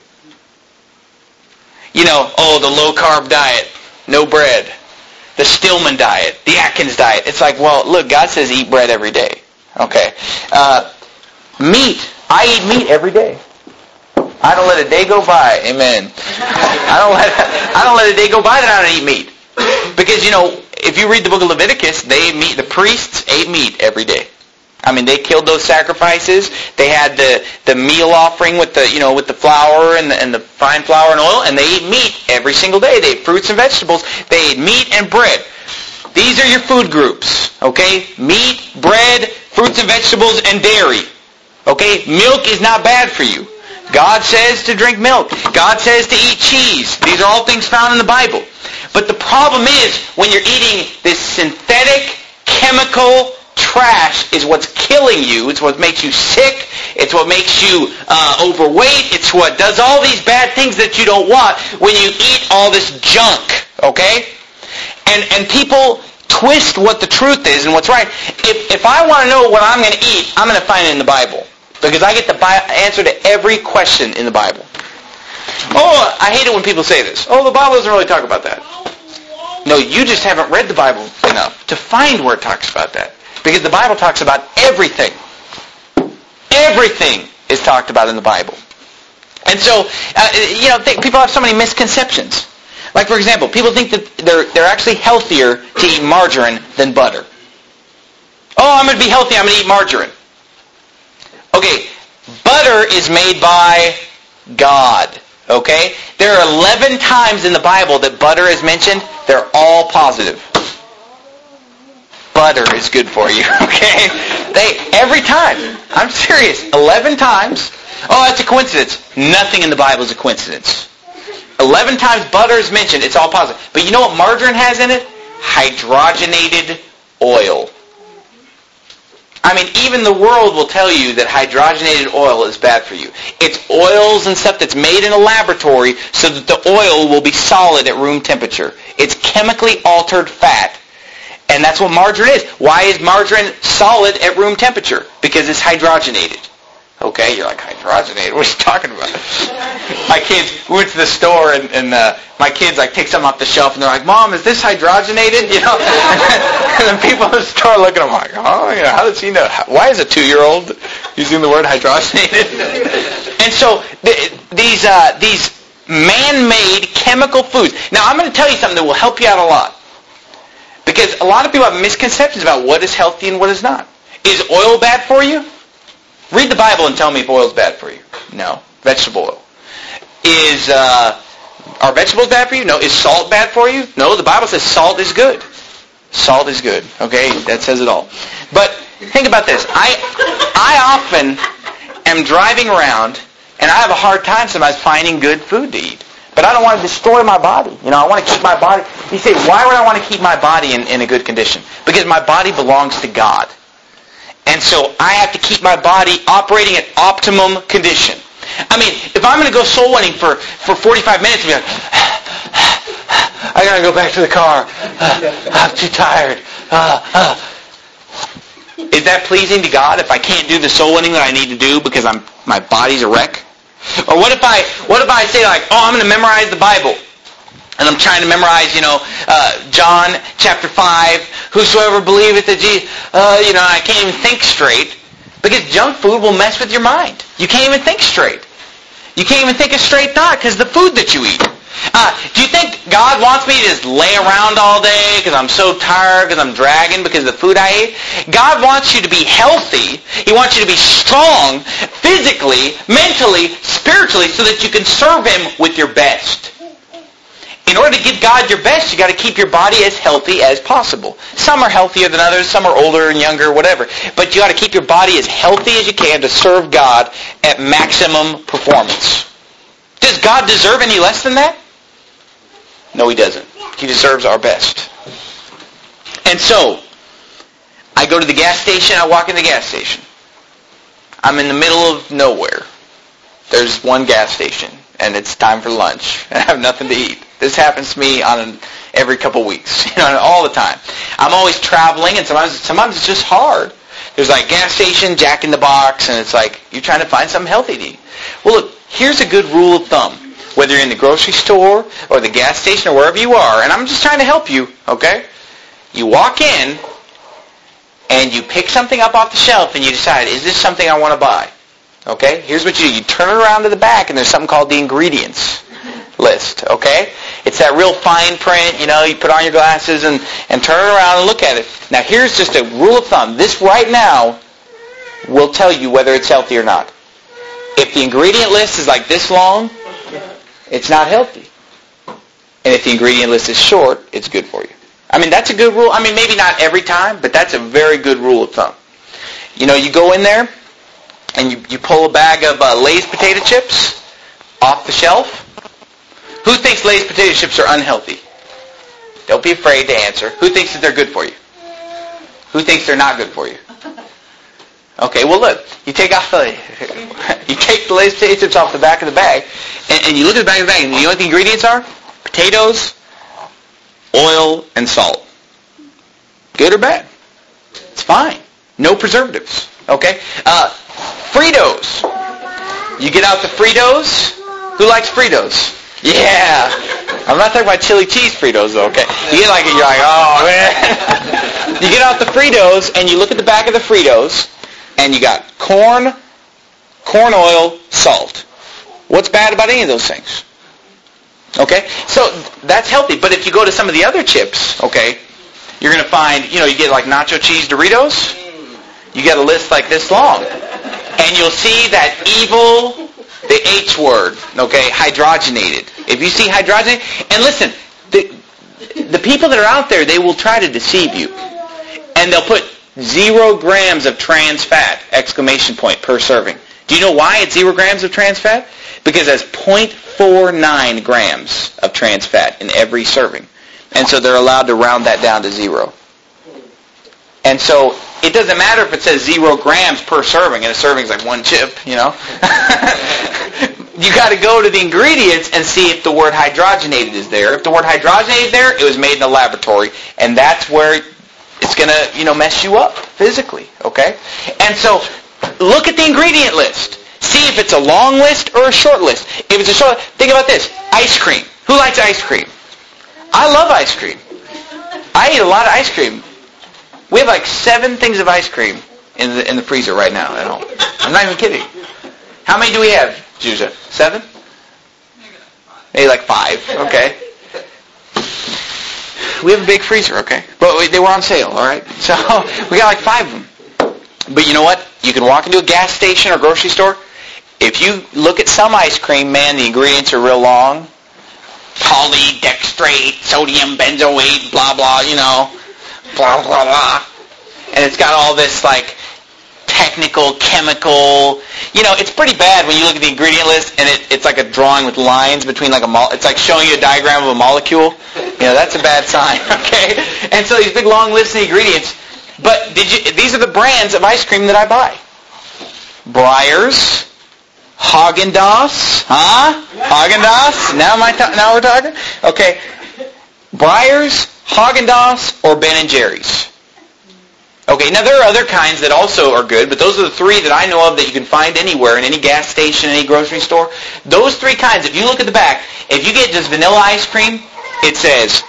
S1: The low-carb diet, no bread. The Stillman diet, the Atkins diet. It's like, well, look, God says eat bread every day. Okay. Meat. I eat meat every day. I don't let a day go by. Amen. I don't let a day go by that I don't eat meat. Because, if you read the book of Leviticus, the priests ate meat every day. I mean, they killed those sacrifices. They had the meal offering with the flour and the fine flour and oil, and they ate meat every single day. They ate fruits and vegetables. They ate meat and bread. These are your food groups, okay? Meat, bread, fruits and vegetables, and dairy. Okay? Milk is not bad for you. God says to drink milk. God says to eat cheese. These are all things found in the Bible. But the problem is, when you're eating this synthetic, chemical trash is what's killing you. It's what makes you sick. It's what makes you overweight. It's what does all these bad things that you don't want when you eat all this junk. Okay? And people twist what the truth is and what's right. If I want to know what I'm going to eat, I'm going to find it in the Bible. Because I get the answer to every question in the Bible. Oh, I hate it when people say this. Oh, the Bible doesn't really talk about that. No, you just haven't read the Bible enough to find where it talks about that. Because the Bible talks about everything. Everything is talked about in the Bible. And so, people have so many misconceptions. Like, for example, people think that they're actually healthier to eat margarine than butter. Oh, I'm going to be healthy, I'm going to eat margarine. Okay, butter is made by God. Okay? There are 11 times in the Bible that butter is mentioned. They're all positive. Butter is good for you. Okay? Every time. I'm serious. 11 times. Oh, that's a coincidence. Nothing in the Bible is a coincidence. 11 times butter is mentioned. It's all positive. But you know what margarine has in it? Hydrogenated oil. I mean, even the world will tell you that hydrogenated oil is bad for you. It's oils and stuff that's made in a laboratory so that the oil will be solid at room temperature. It's chemically altered fat. And that's what margarine is. Why is margarine solid at room temperature? Because it's hydrogenated. Okay, you're like, hydrogenated? What are you talking about? My kids, we went to the store and my kids take something off the shelf and they're like, Mom, is this hydrogenated? You know? And the people in the store look at them like, oh, yeah, how does he know? Why is a 2-year-old using the word hydrogenated? And so these man-made chemical foods. Now, I'm going to tell you something that will help you out a lot. Because a lot of people have misconceptions about what is healthy and what is not. Is oil bad for you? Read the Bible and tell me if oil is bad for you. No. Vegetable oil. Are vegetables bad for you? No. Is salt bad for you? No. The Bible says salt is good. Salt is good. Okay? That says it all. But think about this. I often am driving around and I have a hard time sometimes finding good food to eat. But I don't want to destroy my body. I want to keep my body. You say, why would I want to keep my body in a good condition? Because my body belongs to God. And so I have to keep my body operating at optimum condition. I mean, if I'm going to go soul winning for 45 minutes and be like, I got to go back to the car. I'm too tired. Is that pleasing to God if I can't do the soul winning that I need to do because my body's a wreck? Or what if I say I'm going to memorize the Bible? And I'm trying to memorize, John chapter 5, whosoever believeth that Jesus, I can't even think straight. Because junk food will mess with your mind. You can't even think straight. You can't even think a straight thought because of the food that you eat. Do you think God wants me to just lay around all day because I'm so tired, because I'm dragging because of the food I ate? God wants you to be healthy. He wants you to be strong physically, mentally, spiritually so that you can serve Him with your best. In order to give God your best, you got to keep your body as healthy as possible. Some are healthier than others, some are older and younger, whatever. But you got to keep your body as healthy as you can to serve God at maximum performance. Does God deserve any less than that? No, He doesn't. He deserves our best. And so, I go to the gas station, I walk in the gas station. I'm in the middle of nowhere. There's one gas station, and it's time for lunch, and I have nothing to eat. This happens to me every couple weeks, all the time. I'm always traveling, and sometimes it's just hard. There's gas station, Jack in the Box, and it's you're trying to find something healthy to eat. Well, look, here's a good rule of thumb. Whether you're in the grocery store or the gas station or wherever you are, and I'm just trying to help you, okay? You walk in, and you pick something up off the shelf, and you decide, is this something I want to buy? Okay? Here's what you do. You turn it around to the back, and there's something called the ingredients list, okay? It's that real fine print, you put on your glasses and turn it around and look at it. Now, here's just a rule of thumb. This right now will tell you whether it's healthy or not. If the ingredient list is this long, it's not healthy. And if the ingredient list is short, it's good for you. I mean, that's a good rule. I mean, maybe not every time, but that's a very good rule of thumb. You go in there, and you pull a bag of Lay's potato chips off the shelf. Who thinks Lay's potato chips are unhealthy? Don't be afraid to answer. Who thinks that they're good for you? Who thinks they're not good for you? Okay, well look, you take the Lay's potato chips off the back of the bag, and you look at the back of the bag, and you know what the ingredients are? Potatoes, oil, and salt. Good or bad? It's fine. No preservatives. Okay? Fritos. You get out the Fritos. Who likes Fritos? Yeah. I'm not talking about chili cheese Fritos, though, okay? You're like, oh, man. You get out the Fritos, and you look at the back of the Fritos, and you got corn oil, salt. What's bad about any of those things? Okay? So that's healthy. But if you go to some of the other chips, okay, you're going to find, you get like nacho cheese Doritos. You get a list like this long. And you'll see that evil, the H word, okay, hydrogenated. If you see hydrogenated, and listen, the people that are out there, they will try to deceive you. And they'll put 0 grams of trans fat, ! Per serving. Do you know why it's 0 grams of trans fat? Because there's 0.49 grams of trans fat in every serving. And so they're allowed to round that down to 0. And so it doesn't matter if it says 0 grams per serving, and a serving is like 1 chip, You got to go to the ingredients and see if the word hydrogenated is there. If the word hydrogenated is there, it was made in a laboratory, and that's where it's going to, mess you up physically, okay? And so look at the ingredient list. See if it's a long list or a short list. If it's a short, think about this. Ice cream. Who likes ice cream? I love ice cream. I eat a lot of ice cream. We have like 7 things of ice cream in the freezer right now at home. I'm not even kidding. How many do we have, Juja? 7? Maybe like 5. Okay. We have a big freezer, okay? But they were on sale, all right? So we got like 5 of them. But you know what? You can walk into a gas station or grocery store. If you look at some ice cream, man, the ingredients are real long. Polydextrate, sodium benzoate, blah, blah, blah, blah, blah. And it's got all this, like, technical, chemical, it's pretty bad when you look at the ingredient list and it's like a drawing with lines between like it's like showing you a diagram of a molecule. That's a bad sign, okay? And so these big long lists of ingredients. But these are the brands of ice cream that I buy. Breyers, Häagen-Dazs, Häagen-Dazs? Now we're talking? Okay. Breyers, Häagen-Dazs, or Ben & Jerry's. Okay, now there are other kinds that also are good, but those are the 3 that I know of that you can find anywhere, in any gas station, any grocery store. Those 3 kinds, if you look at the back, if you get just vanilla ice cream, it says,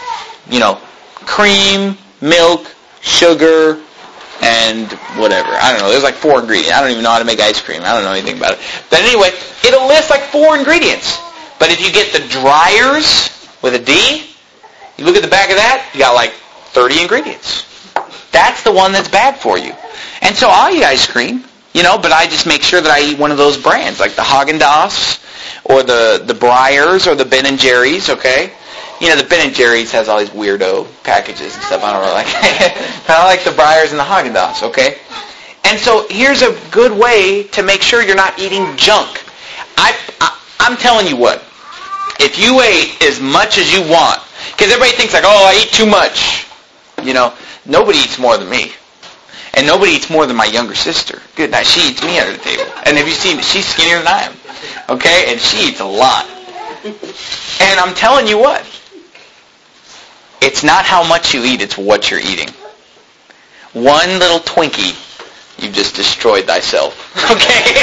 S1: cream, milk, sugar, and whatever. I don't know. There's like 4 ingredients. I don't even know how to make ice cream. I don't know anything about it. But anyway, it'll list like 4 ingredients. But if you get the Dryers with a D, you look at the back of that, you got like 30 ingredients. That's the one that's bad for you. And so I'll eat ice cream, but I just make sure that I eat one of those brands, like the Häagen-Dazs or the Breyers or the Ben & Jerry's, okay? The Ben & Jerry's has all these weirdo packages and stuff. I don't really like it. But I like the Breyers and the Häagen-Dazs, okay? And so here's a good way to make sure you're not eating junk. I'm telling you what. If you ate as much as you want, because everybody thinks like, oh, I eat too much. Nobody eats more than me. And nobody eats more than my younger sister. Good night. She eats me under the table. And have you seen, she's skinnier than I am. Okay? And she eats a lot. And I'm telling you what. It's not how much you eat, it's what you're eating. One little Twinkie, you've just destroyed thyself. Okay?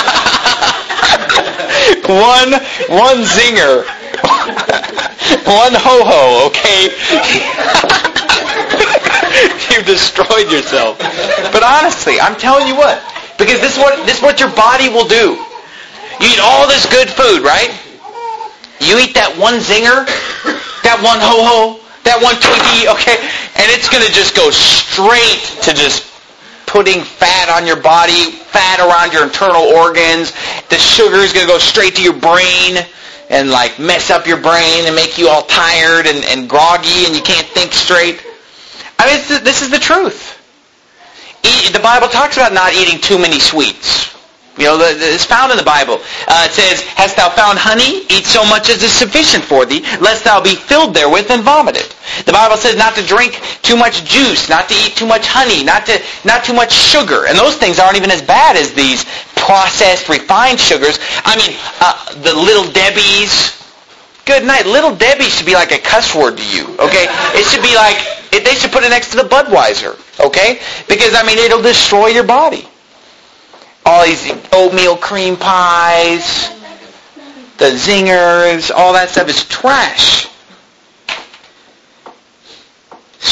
S1: one zinger. One ho-ho, okay? You've destroyed yourself. But honestly, I'm telling you what. Because this is what your body will do. You eat all this good food, right? You eat that one zinger, that one ho-ho, that one Twinkie, okay? And it's going to just go straight to just putting fat on your body, fat around your internal organs. The sugar is going to go straight to your brain and like mess up your brain and make you all tired and groggy and you can't think straight. I mean, this is the truth. The Bible talks about not eating too many sweets. It's found in the Bible. It says, hast thou found honey? Eat so much as is sufficient for thee, lest thou be filled therewith and vomited. The Bible says not to drink too much juice, not to eat too much honey, not too much sugar. And those things aren't even as bad as these processed, refined sugars. I mean, the Little Debbie's. Good night. Little Debbie should be like a cuss word to you, okay? It should be like, they should put it next to the Budweiser, okay? Because, I mean, it'll destroy your body. All these oatmeal cream pies, the zingers, all that stuff is trash.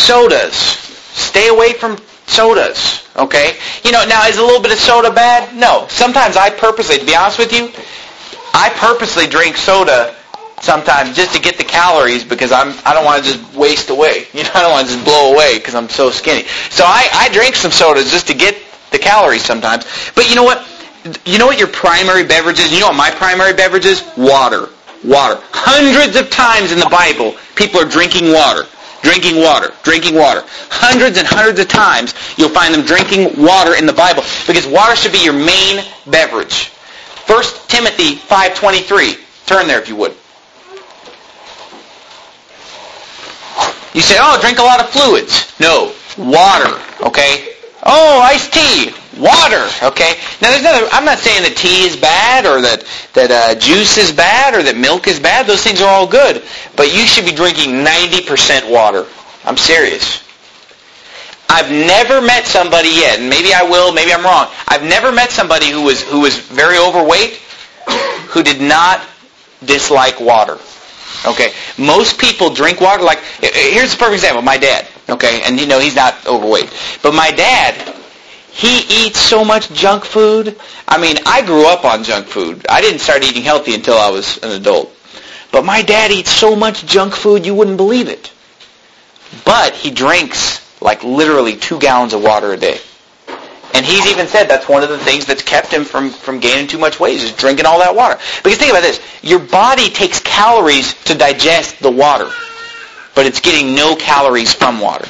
S1: Sodas. Stay away from sodas, okay? Now is a little bit of soda bad? No. Sometimes to be honest with you, I purposely drink soda sometimes just to get the calories because I don't want to just waste away. I don't want to just blow away because I'm so skinny. So I drink some sodas just to get the calories sometimes. But you know what? You know what your primary beverage is? You know what my primary beverage is? Water. Water. Hundreds of times in the Bible, people are drinking water. Drinking water. Drinking water. Hundreds and hundreds of times you'll find them drinking water in the Bible because water should be your main beverage. 1 Timothy 5:23. Turn there if you would. You say, drink a lot of fluids. No. Water. Okay? Iced tea. Water. Okay? Now, I'm not saying that tea is bad or that juice is bad or that milk is bad. Those things are all good. But you should be drinking 90% water. I'm serious. I've never met somebody yet, and maybe I will, maybe I'm wrong. I've never met somebody who was very overweight who did not dislike water. Okay, most people drink water. Like, here's a perfect example. My dad. Okay, and he's not overweight, but my dad, he eats so much junk food. I mean, I grew up on junk food. I didn't start eating healthy until I was an adult. But my dad eats so much junk food you wouldn't believe it. But he drinks like literally 2 gallons of water a day. And he's even said that's one of the things that's kept him from gaining too much weight is drinking all that water. Because think about this. Your body takes calories to digest the water, but it's getting no calories from water.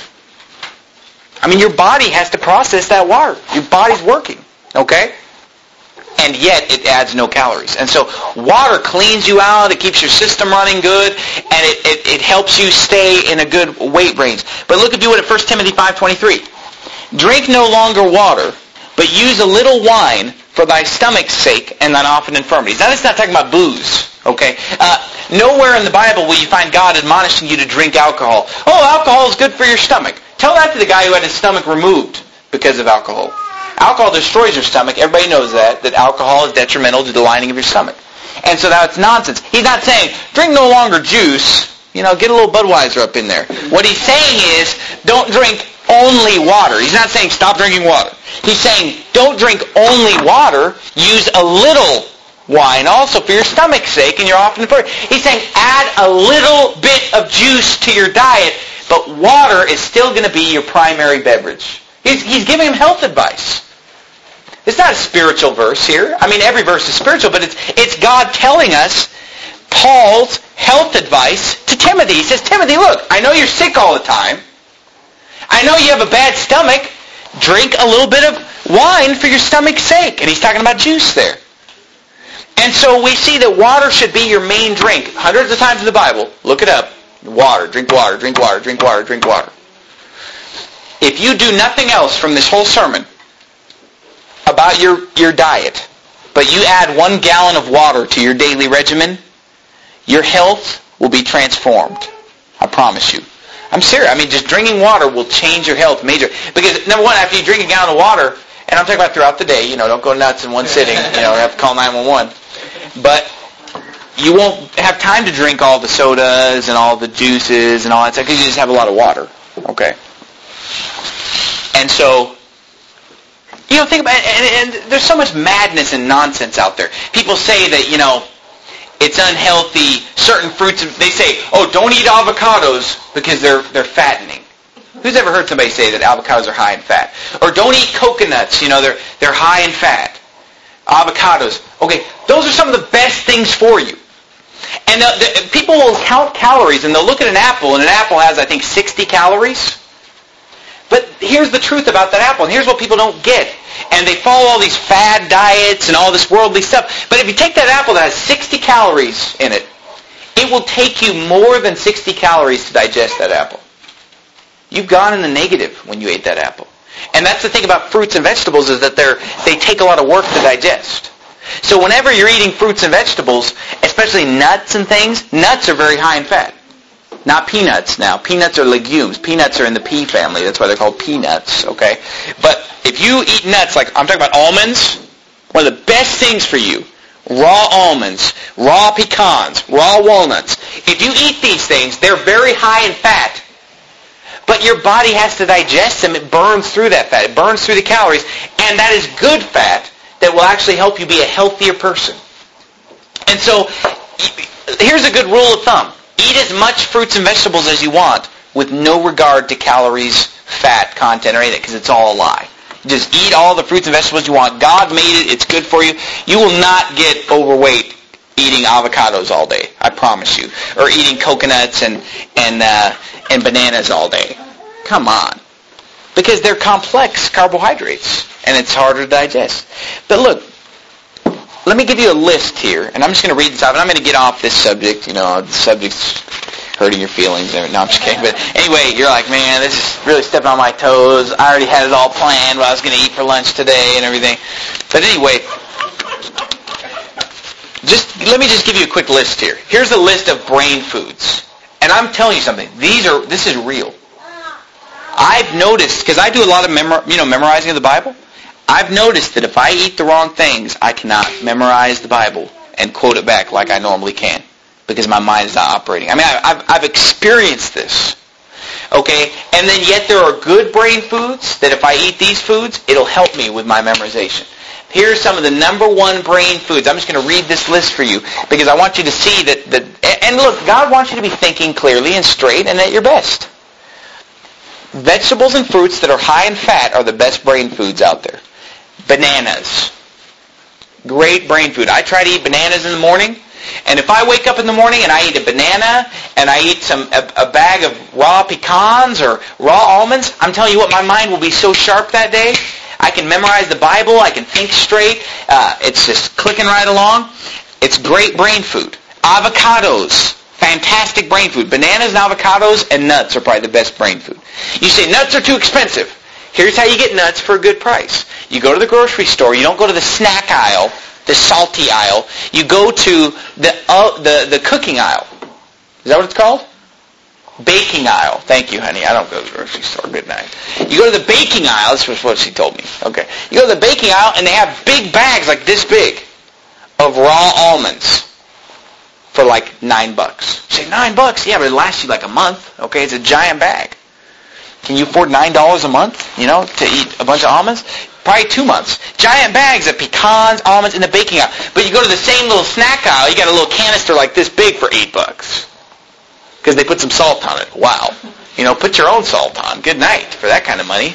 S1: I mean, your body has to process that water. Your body's working, okay? And yet it adds no calories. And so water cleans you out, it keeps your system running good, and it helps you stay in a good weight range. But look at it 1 Timothy 5:23. Drink no longer water, but use a little wine for thy stomach's sake and thine often infirmities. Now, it's not talking about booze, okay? Nowhere in the Bible will you find God admonishing you to drink alcohol. Alcohol is good for your stomach. Tell that to the guy who had his stomach removed because of alcohol. Alcohol destroys your stomach. Everybody knows that alcohol is detrimental to the lining of your stomach. And so that's nonsense. He's not saying, drink no longer juice. Get a little Budweiser up in there. What he's saying is, don't drink only water. He's not saying stop drinking water. He's saying don't drink only water. Use a little wine also for your stomach's sake and you're often infirm. He's saying add a little bit of juice to your diet, but water is still going to be your primary beverage. He's giving him health advice. It's not a spiritual verse here. I mean, every verse is spiritual, but it's God telling us Paul's health advice to Timothy. He says, Timothy, look, I know you're sick all the time. I know you have a bad stomach. Drink a little bit of wine for your stomach's sake. And he's talking about juice there. And so we see that water should be your main drink. Hundreds of times in the Bible, look it up. Water, drink water, drink water, drink water, drink water. If you do nothing else from this whole sermon about your diet, but you add 1 gallon of water to your daily regimen, your health will be transformed. I promise you. I'm serious. I mean, just drinking water will change your health major. Because, number one, after you drink a gallon of water, and I'm talking about throughout the day, don't go nuts in one sitting, have to call 911. But you won't have time to drink all the sodas and all the juices and all that stuff because you just have a lot of water. Okay? And so, think about it, and there's so much madness and nonsense out there. People say that, it's unhealthy. Certain fruits, they say, don't eat avocados because they're fattening. Who's ever heard somebody say that avocados are high in fat? Or don't eat coconuts, they're high in fat. Avocados. Okay, those are some of the best things for you. And people will count calories, and they'll look at an apple, and an apple has, I think, 60 calories. But here's the truth about that apple, and here's what people don't get. And they follow all these fad diets and all this worldly stuff. But if you take that apple that has 60 calories in it, it will take you more than 60 calories to digest that apple. You've gone in the negative when you ate that apple. And that's the thing about fruits and vegetables is that they take a lot of work to digest. So whenever you're eating fruits and vegetables, especially nuts and things, nuts are very high in fat. Not peanuts now. Peanuts are legumes. Peanuts are in the pea family. That's why they're called peanuts, okay? But if you eat nuts, like I'm talking about almonds, one of the best things for you, raw almonds, raw pecans, raw walnuts. If you eat these things, they're very high in fat. But your body has to digest them. It burns through that fat. It burns through the calories. And that is good fat that will actually help you be a healthier person. And so, here's a good rule of thumb. Eat as much fruits and vegetables as you want with no regard to calories, fat content, or anything, because it's all a lie. Just eat all the fruits and vegetables you want. God made it. It's good for you. You will not get overweight eating avocados all day. I promise you. Or eating coconuts and bananas all day. Come on. Because they're complex carbohydrates, and it's harder to digest. But look, let me give you a list here, and I'm just going to read this off, and I'm going to get off this subject. The subject's hurting your feelings. No, I'm just kidding. But anyway, you're like, man, this is really stepping on my toes. I already had it all planned what I was going to eat for lunch today and everything. But anyway, let me just give you a quick list here. Here's a list of brain foods. And I'm telling you something. This is real. I've noticed, because I do a lot of memorizing of the Bible. I've noticed that if I eat the wrong things, I cannot memorize the Bible and quote it back like I normally can, because my mind is not operating. I mean, I've experienced this. Okay? And then yet there are good brain foods that if I eat these foods, it'll help me with my memorization. Here are some of the number one brain foods. I'm just going to read this list for you because I want you to see that. And look, God wants you to be thinking clearly and straight and at your best. Vegetables and fruits that are high in fat are the best brain foods out there. Bananas. Great brain food. I try to eat bananas in the morning. And if I wake up in the morning and I eat a banana and I eat a bag of raw pecans or raw almonds, I'm telling you what, my mind will be so sharp that day. I can memorize the Bible. I can think straight. It's just clicking right along. It's great brain food. Avocados. Fantastic brain food. Bananas and avocados and nuts are probably the best brain food. You say nuts are too expensive. Here's how you get nuts for a good price. You go to the grocery store. You don't go to the snack aisle, the salty aisle. You go to the cooking aisle. Is that what it's called? Baking aisle. Thank you, honey. I don't go to the grocery store. Good night. You go to the baking aisle. This was what she told me. Okay. You go to the baking aisle, and they have big bags like this big of raw almonds for like $9. You say, $9? Yeah, but it lasts you like a month. Okay, it's a giant bag. Can you afford $9 a month, to eat a bunch of almonds? Probably 2 months. Giant bags of pecans, almonds in the baking aisle. But you go to the same little snack aisle, you got a little canister like this big for $8. Because they put some salt on it. Wow. Put your own salt on. Good night for that kind of money.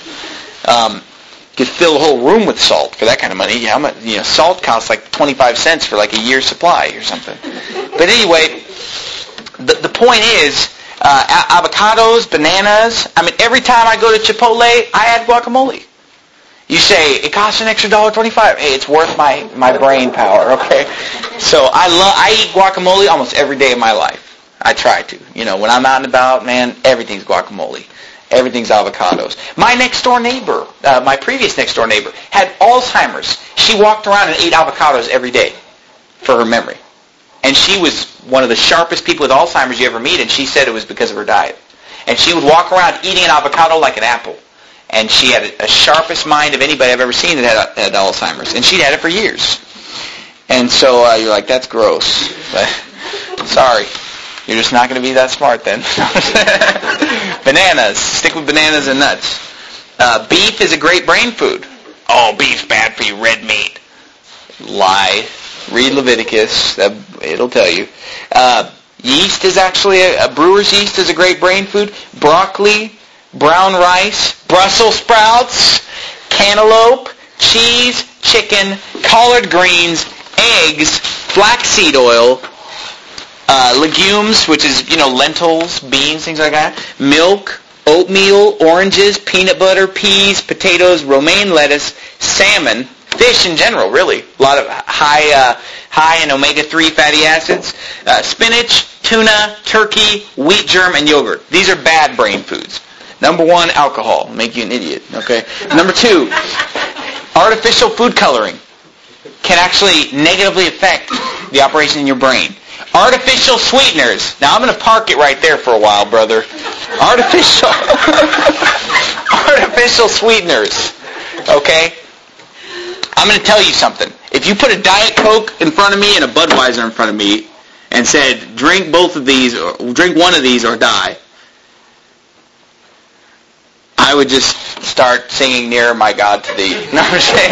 S1: You could fill a whole room with salt for that kind of money. How much? Salt costs like 25 cents for like a year's supply or something. But anyway, the point is, avocados, bananas. I mean, every time I go to Chipotle, I add guacamole. You say, it costs an extra $1.25. Hey, it's worth my brain power, okay? So I eat guacamole almost every day of my life. I try to. When I'm out and about, man, everything's guacamole. Everything's avocados. My next door neighbor, my previous next door neighbor, had Alzheimer's. She walked around and ate avocados every day for her memory. And she was one of the sharpest people with Alzheimer's you ever meet, and she said it was because of her diet. And she would walk around eating an avocado like an apple. And she had a sharpest mind of anybody I've ever seen that had Alzheimer's. And she'd had it for years. And so you're like, that's gross. But, sorry. You're just not going to be that smart then. Bananas. Stick with bananas and nuts. Beef is a great brain food. Oh, beef's bad for you. Red meat. Lie. Read Leviticus. It'll tell you. Yeast is actually, a brewer's yeast is a great brain food. Broccoli, brown rice, Brussels sprouts, cantaloupe, cheese, chicken, collard greens, eggs, flaxseed oil, legumes, which is, lentils, beans, things like that, milk, oatmeal, oranges, peanut butter, peas, potatoes, romaine lettuce, salmon, fish in general, really. A lot of high in omega-3 fatty acids, spinach, tuna, turkey, wheat germ, and yogurt. These are bad brain foods. Number 1, alcohol. Make you an idiot, okay? Number 2, artificial food coloring can actually negatively affect the operation in your brain. Artificial sweeteners. Now, I'm going to park it right there for a while, brother. Artificial sweeteners, okay? I'm going to tell you something. If you put a Diet Coke in front of me and a Budweiser in front of me and said, drink both of these, or drink one of these or die, I would just start singing Nearer My God to Thee. No, I'm saying.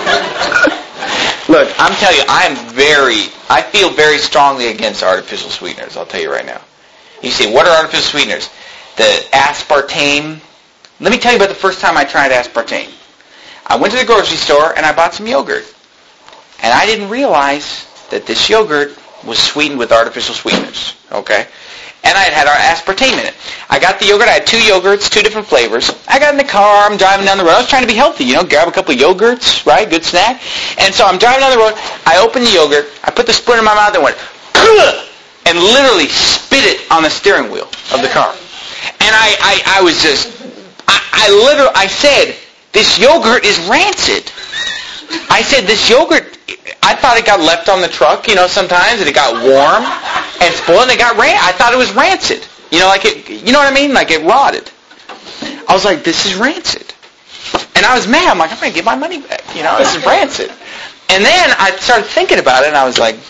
S1: Look, I'm telling you, I feel very strongly against artificial sweeteners. I'll tell you right now. You say, what are artificial sweeteners? The aspartame. Let me tell you about the first time I tried aspartame. I went to the grocery store and I bought some yogurt. And I didn't realize that this yogurt was sweetened with artificial sweeteners. Okay? And I had aspartame in it. I got the yogurt. I had 2 yogurts, 2 different flavors. I got in the car. I'm driving down the road. I was trying to be healthy, grab a couple of yogurts, right? Good snack. And so I'm driving down the road. I opened the yogurt. I put the spoon in my mouth and went, "Ugh!" and literally spit it on the steering wheel of the car. And I was just, I said, this yogurt is rancid. I said, this yogurt, I thought it got left on the truck, sometimes, and it got warm and spoiled, and it got I thought it was rancid. Like it, you know what I mean? Like it rotted. I was like, this is rancid. And I was mad. I'm like, I'm going to get my money back. This is rancid. And then I started thinking about it, and I was like,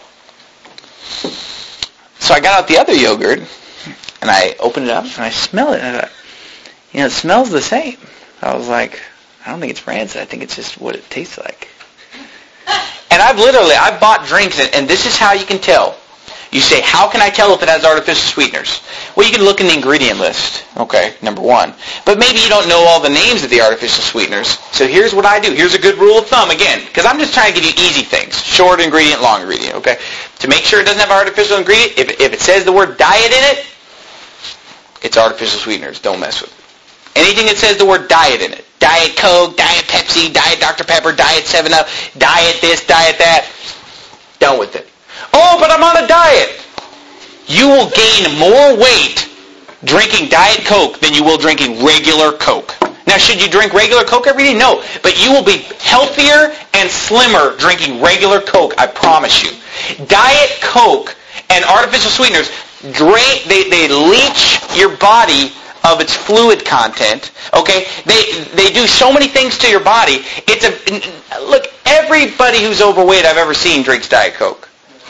S1: so I got out the other yogurt, and I opened it up, and I smelled it, and I thought, it smells the same. I was like, I don't think it's rancid. I think it's just what it tastes like. And I've bought drinks, and this is how you can tell. You say, how can I tell if it has artificial sweeteners? Well, you can look in the ingredient list, okay, number 1. But maybe you don't know all the names of the artificial sweeteners. So here's what I do. Here's a good rule of thumb, again, because I'm just trying to give you easy things. Short ingredient, long ingredient, okay? To make sure it doesn't have artificial ingredient, if it says the word diet in it, it's artificial sweeteners. Don't mess with it. Anything that says the word diet in it, Diet Coke, Diet Pepsi, Diet Dr. Pepper, Diet 7-Up, Diet this, Diet that, done with it. Oh, but I'm on a diet. You will gain more weight drinking Diet Coke than you will drinking regular Coke. Now, should you drink regular Coke every day? No. But you will be healthier and slimmer drinking regular Coke, I promise you. Diet Coke and artificial sweeteners, they leach your body of its fluid content. Okay? They do so many things to your body. Look, everybody who's overweight I've ever seen drinks Diet Coke.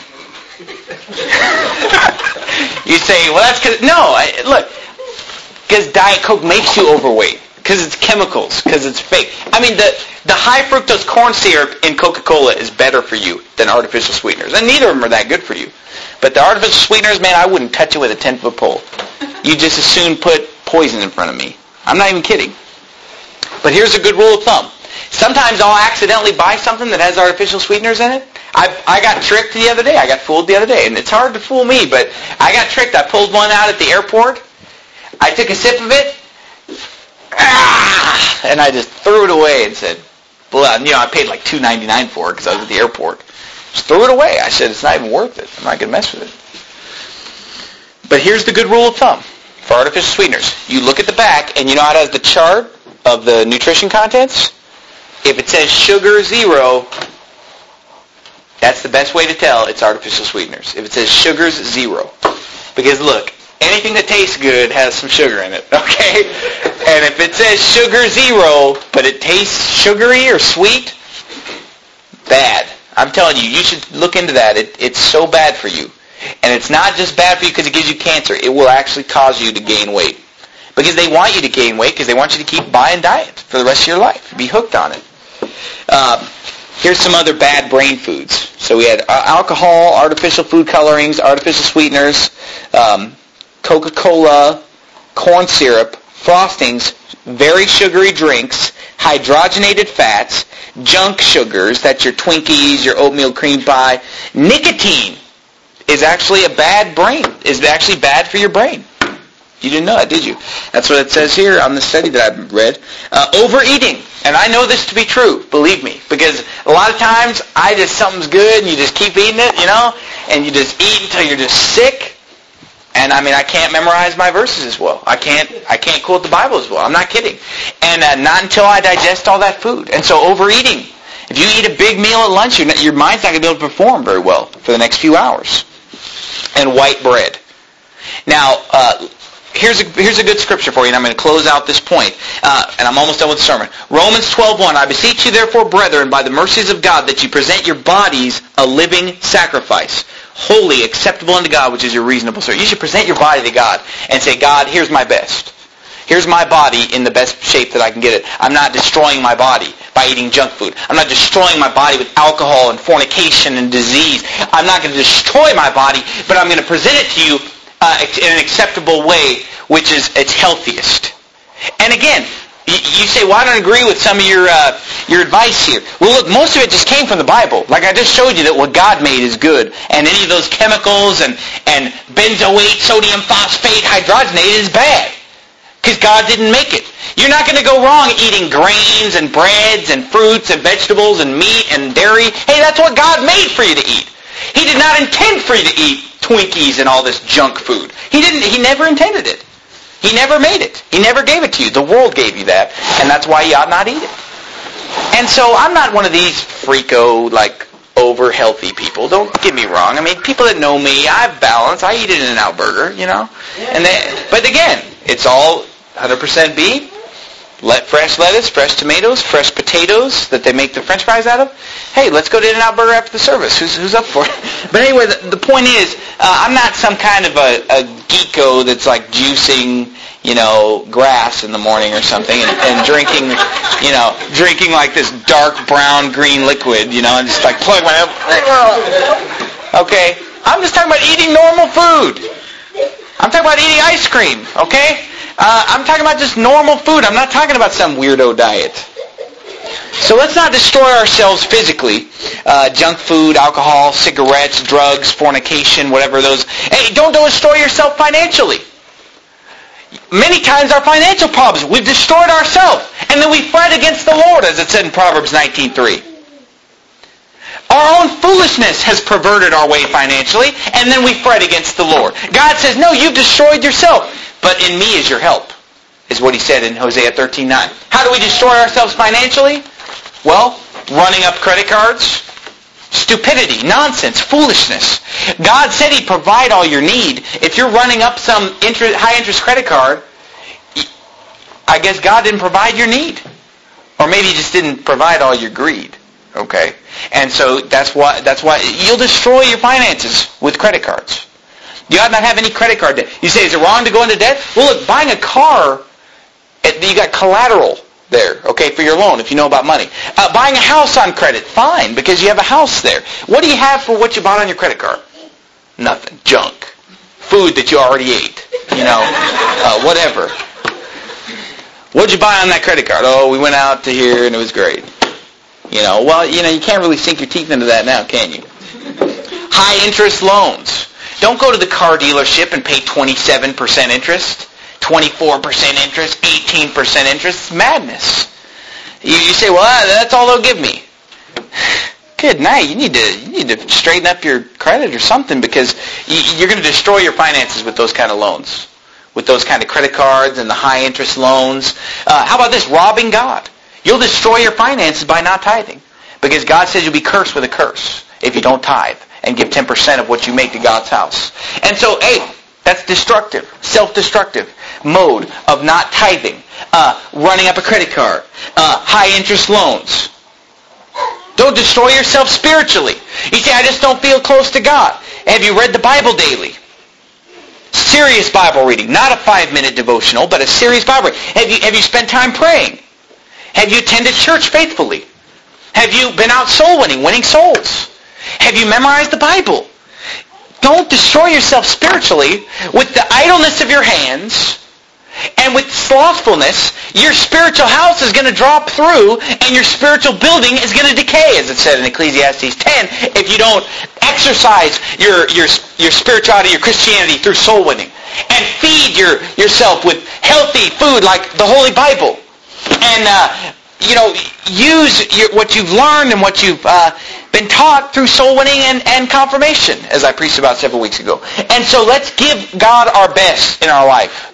S1: You say, well, that's because... No, look. Because Diet Coke makes you overweight. Because it's chemicals. Because it's fake. I mean, the high fructose corn syrup in Coca-Cola is better for you than artificial sweeteners. And neither of them are that good for you. But the artificial sweeteners, man, I wouldn't touch it with a 10-foot pole. You just as soon put poison in front of me. I'm not even kidding. But here's a good rule of thumb. Sometimes I'll accidentally buy something that has artificial sweeteners in it. I got tricked the other day. I got fooled the other day. And it's hard to fool me, but I got tricked. I pulled one out at the airport. I took a sip of it. And I just threw it away and said, well, I paid like $2.99 for it because I was at the airport. Just threw it away. I said, it's not even worth it. I'm not going to mess with it. But here's the good rule of thumb for artificial sweeteners. You look at the back, and you know how it has the chart of the nutrition contents? If it says sugar 0, that's the best way to tell it's artificial sweeteners. If it says sugars 0. Because look, anything that tastes good has some sugar in it, okay? And if it says sugar 0, but it tastes sugary or sweet, bad. I'm telling you, you should look into that. It's so bad for you. And it's not just bad for you because it gives you cancer. It will actually cause you to gain weight. Because they want you to gain weight because they want you to keep buying diet for the rest of your life. Be hooked on it. Here's some other bad brain foods. So we had alcohol, artificial food colorings, artificial sweeteners, Coca-Cola, corn syrup, frostings, very sugary drinks, hydrogenated fats, junk sugars, that's your Twinkies, your oatmeal cream pie. Nicotine is actually is actually bad for your brain. You didn't know that, did you? That's what it says here on the study that I've read. Overeating. And I know this to be true, believe me. Because a lot of times, something's good, and you just keep eating it, and you just eat until you're just sick. And I can't memorize my verses as well. I can't quote the Bible as well. I'm not kidding. And not until I digest all that food. And so overeating. If you eat a big meal at lunch, your mind's not going to be able to perform very well for the next few hours. And white bread. Now, here's a good scripture for you, and I'm going to close out this point. And I'm almost done with the sermon. Romans 12:1, I beseech you therefore, brethren, by the mercies of God, that you present your bodies a living sacrifice, holy, acceptable unto God, which is your reasonable service. You should present your body to God and say, God, here's my best. Here's my body in the best shape that I can get it. I'm not destroying my body by eating junk food. I'm not destroying my body with alcohol and fornication and disease. I'm not going to destroy my body, but I'm going to present it to you in an acceptable way, which is its healthiest. And again, you say, well, I don't agree with some of your advice here. Well, look, most of it just came from the Bible. Like I just showed you that what God made is good. And any of those chemicals and benzoate, sodium phosphate, hydrogenate is bad. Because God didn't make it. You're not going to go wrong eating grains and breads and fruits and vegetables and meat and dairy. Hey, that's what God made for you to eat. He did not intend for you to eat Twinkies and all this junk food. He never intended it. He never made it. He never gave it to you. The world gave you that, and that's why you ought not eat it. And so I'm not one of these freako, over healthy people. Don't get me wrong. I mean, people that know me, I have balance. I eat an In-N-Out burger, but again, it's all 100% beef, fresh lettuce, fresh tomatoes, fresh potatoes that they make the French fries out of. Hey, let's go to In-N-Out burger after the service. Who's up for it? But anyway, the point is, I'm not some kind of a geeko that's like juicing, grass in the morning or something and drinking like this dark brown green liquid, and just like plug my up. Okay? I'm just talking about eating normal food. I'm talking about eating ice cream, okay? I'm talking about just normal food. I'm not talking about some weirdo diet. So let's not destroy ourselves physically. Junk food, alcohol, cigarettes, drugs, fornication, whatever those. Hey, don't destroy yourself financially. Many times our financial problems, we've destroyed ourselves. And then we fret against the Lord, as it said in Proverbs 19:3. Our own foolishness has perverted our way financially, and then we fret against the Lord. God says, no, you've destroyed yourself, but in me is your help, is what he said in Hosea 13:9. How do we destroy ourselves financially? Well, running up credit cards, stupidity, nonsense, foolishness. God said he'd provide all your need. If you're running up some high-interest credit card, I guess God didn't provide your need. Or maybe he just didn't provide all your greed. Okay? And so that's why you'll destroy your finances with credit cards. You ought not have any credit card debt. You say, is it wrong to go into debt? Well, look, buying a car, you got collateral there, okay, for your loan, if you know about money. Buying a house on credit, fine, because you have a house there. What do you have for what you bought on your credit card? Nothing. Junk. Food that you already ate. Whatever. What'd you buy on that credit card? Oh, we went out to here and it was great. You can't really sink your teeth into that now, can you? High interest loans. Don't go to the car dealership and pay 27% interest, 24% interest, 18% interest. It's madness. You say, well, that's all they'll give me. Good night. You need to straighten up your credit or something, because you're going to destroy your finances with those kind of loans, with those kind of credit cards and the high interest loans. How about this? Robbing God. You'll destroy your finances by not tithing, because God says you'll be cursed with a curse if you don't tithe and give 10% of what you make to God's house. And so, that's destructive, self-destructive mode of not tithing, running up a credit card, high-interest loans. Don't destroy yourself spiritually. You say, I just don't feel close to God. Have you read the Bible daily? Serious Bible reading, not a 5-minute devotional, but a serious Bible reading. Have you spent time praying? Have you attended church faithfully? Have you been out soul winning souls? Have you memorized the Bible? Don't destroy yourself spiritually with the idleness of your hands and with slothfulness. Your spiritual house is going to drop through and your spiritual building is going to decay, as it said in Ecclesiastes 10, if you don't exercise your spirituality, your Christianity through soul winning. And feed yourself with healthy food like the Holy Bible. And, use what you've learned and what you've been taught through soul winning and confirmation, as I preached about several weeks ago. And so let's give God our best in our life.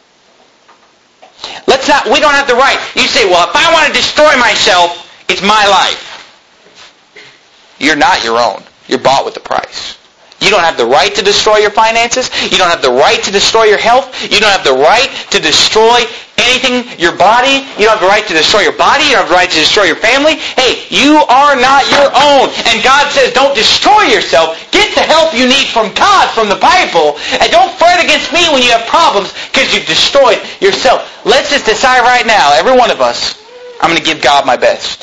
S1: We don't have the right. You say, well, if I want to destroy myself, it's my life. You're not your own. You're bought with a price. You don't have the right to destroy your finances. You don't have the right to destroy your health. You don't have the right to destroy anything, your body. You don't have the right to destroy your body. You don't have the right to destroy your family. Hey, you are not your own. And God says, don't destroy yourself. Get the help you need from God, from the Bible. And don't fret against me when you have problems because you've destroyed yourself. Let's just decide right now, every one of us, I'm going to give God my best.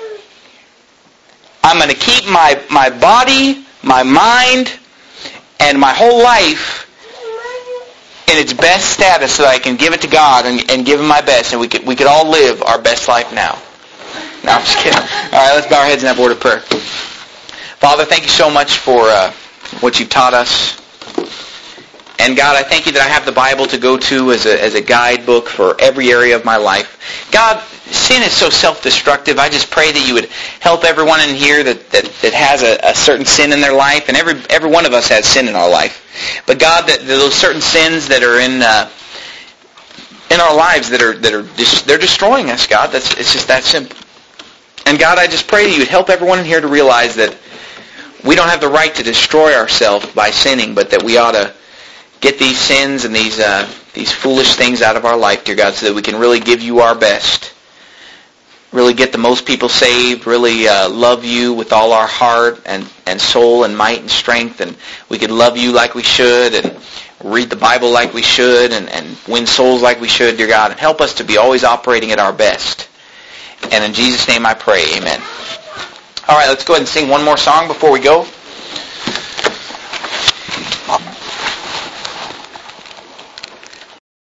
S1: I'm going to keep my body, my mind, and my whole life in its best status so that I can give it to God and give Him my best, and we could all live our best life now. No, I'm just kidding. All right, let's bow our heads and have a word of prayer. Father, thank you so much for what you've taught us. And God, I thank you that I have the Bible to go to as a guidebook for every area of my life. God, sin is so self-destructive. I just pray that you would help everyone in here that has a certain sin in their life, and every one of us has sin in our life. But God, that those certain sins that are in our lives they're destroying us, God. It's just that simple. And God, I just pray that you would help everyone in here to realize that we don't have the right to destroy ourselves by sinning, but that we ought to get these sins and these foolish things out of our life, dear God, so that we can really give you our best. Really get the most people saved, really love you with all our heart and soul and might and strength, and we could love you like we should and read the Bible like we should and win souls like we should, dear God, and help us to be always operating at our best. And in Jesus' name I pray, amen. All right, let's go ahead and sing one more song before we go.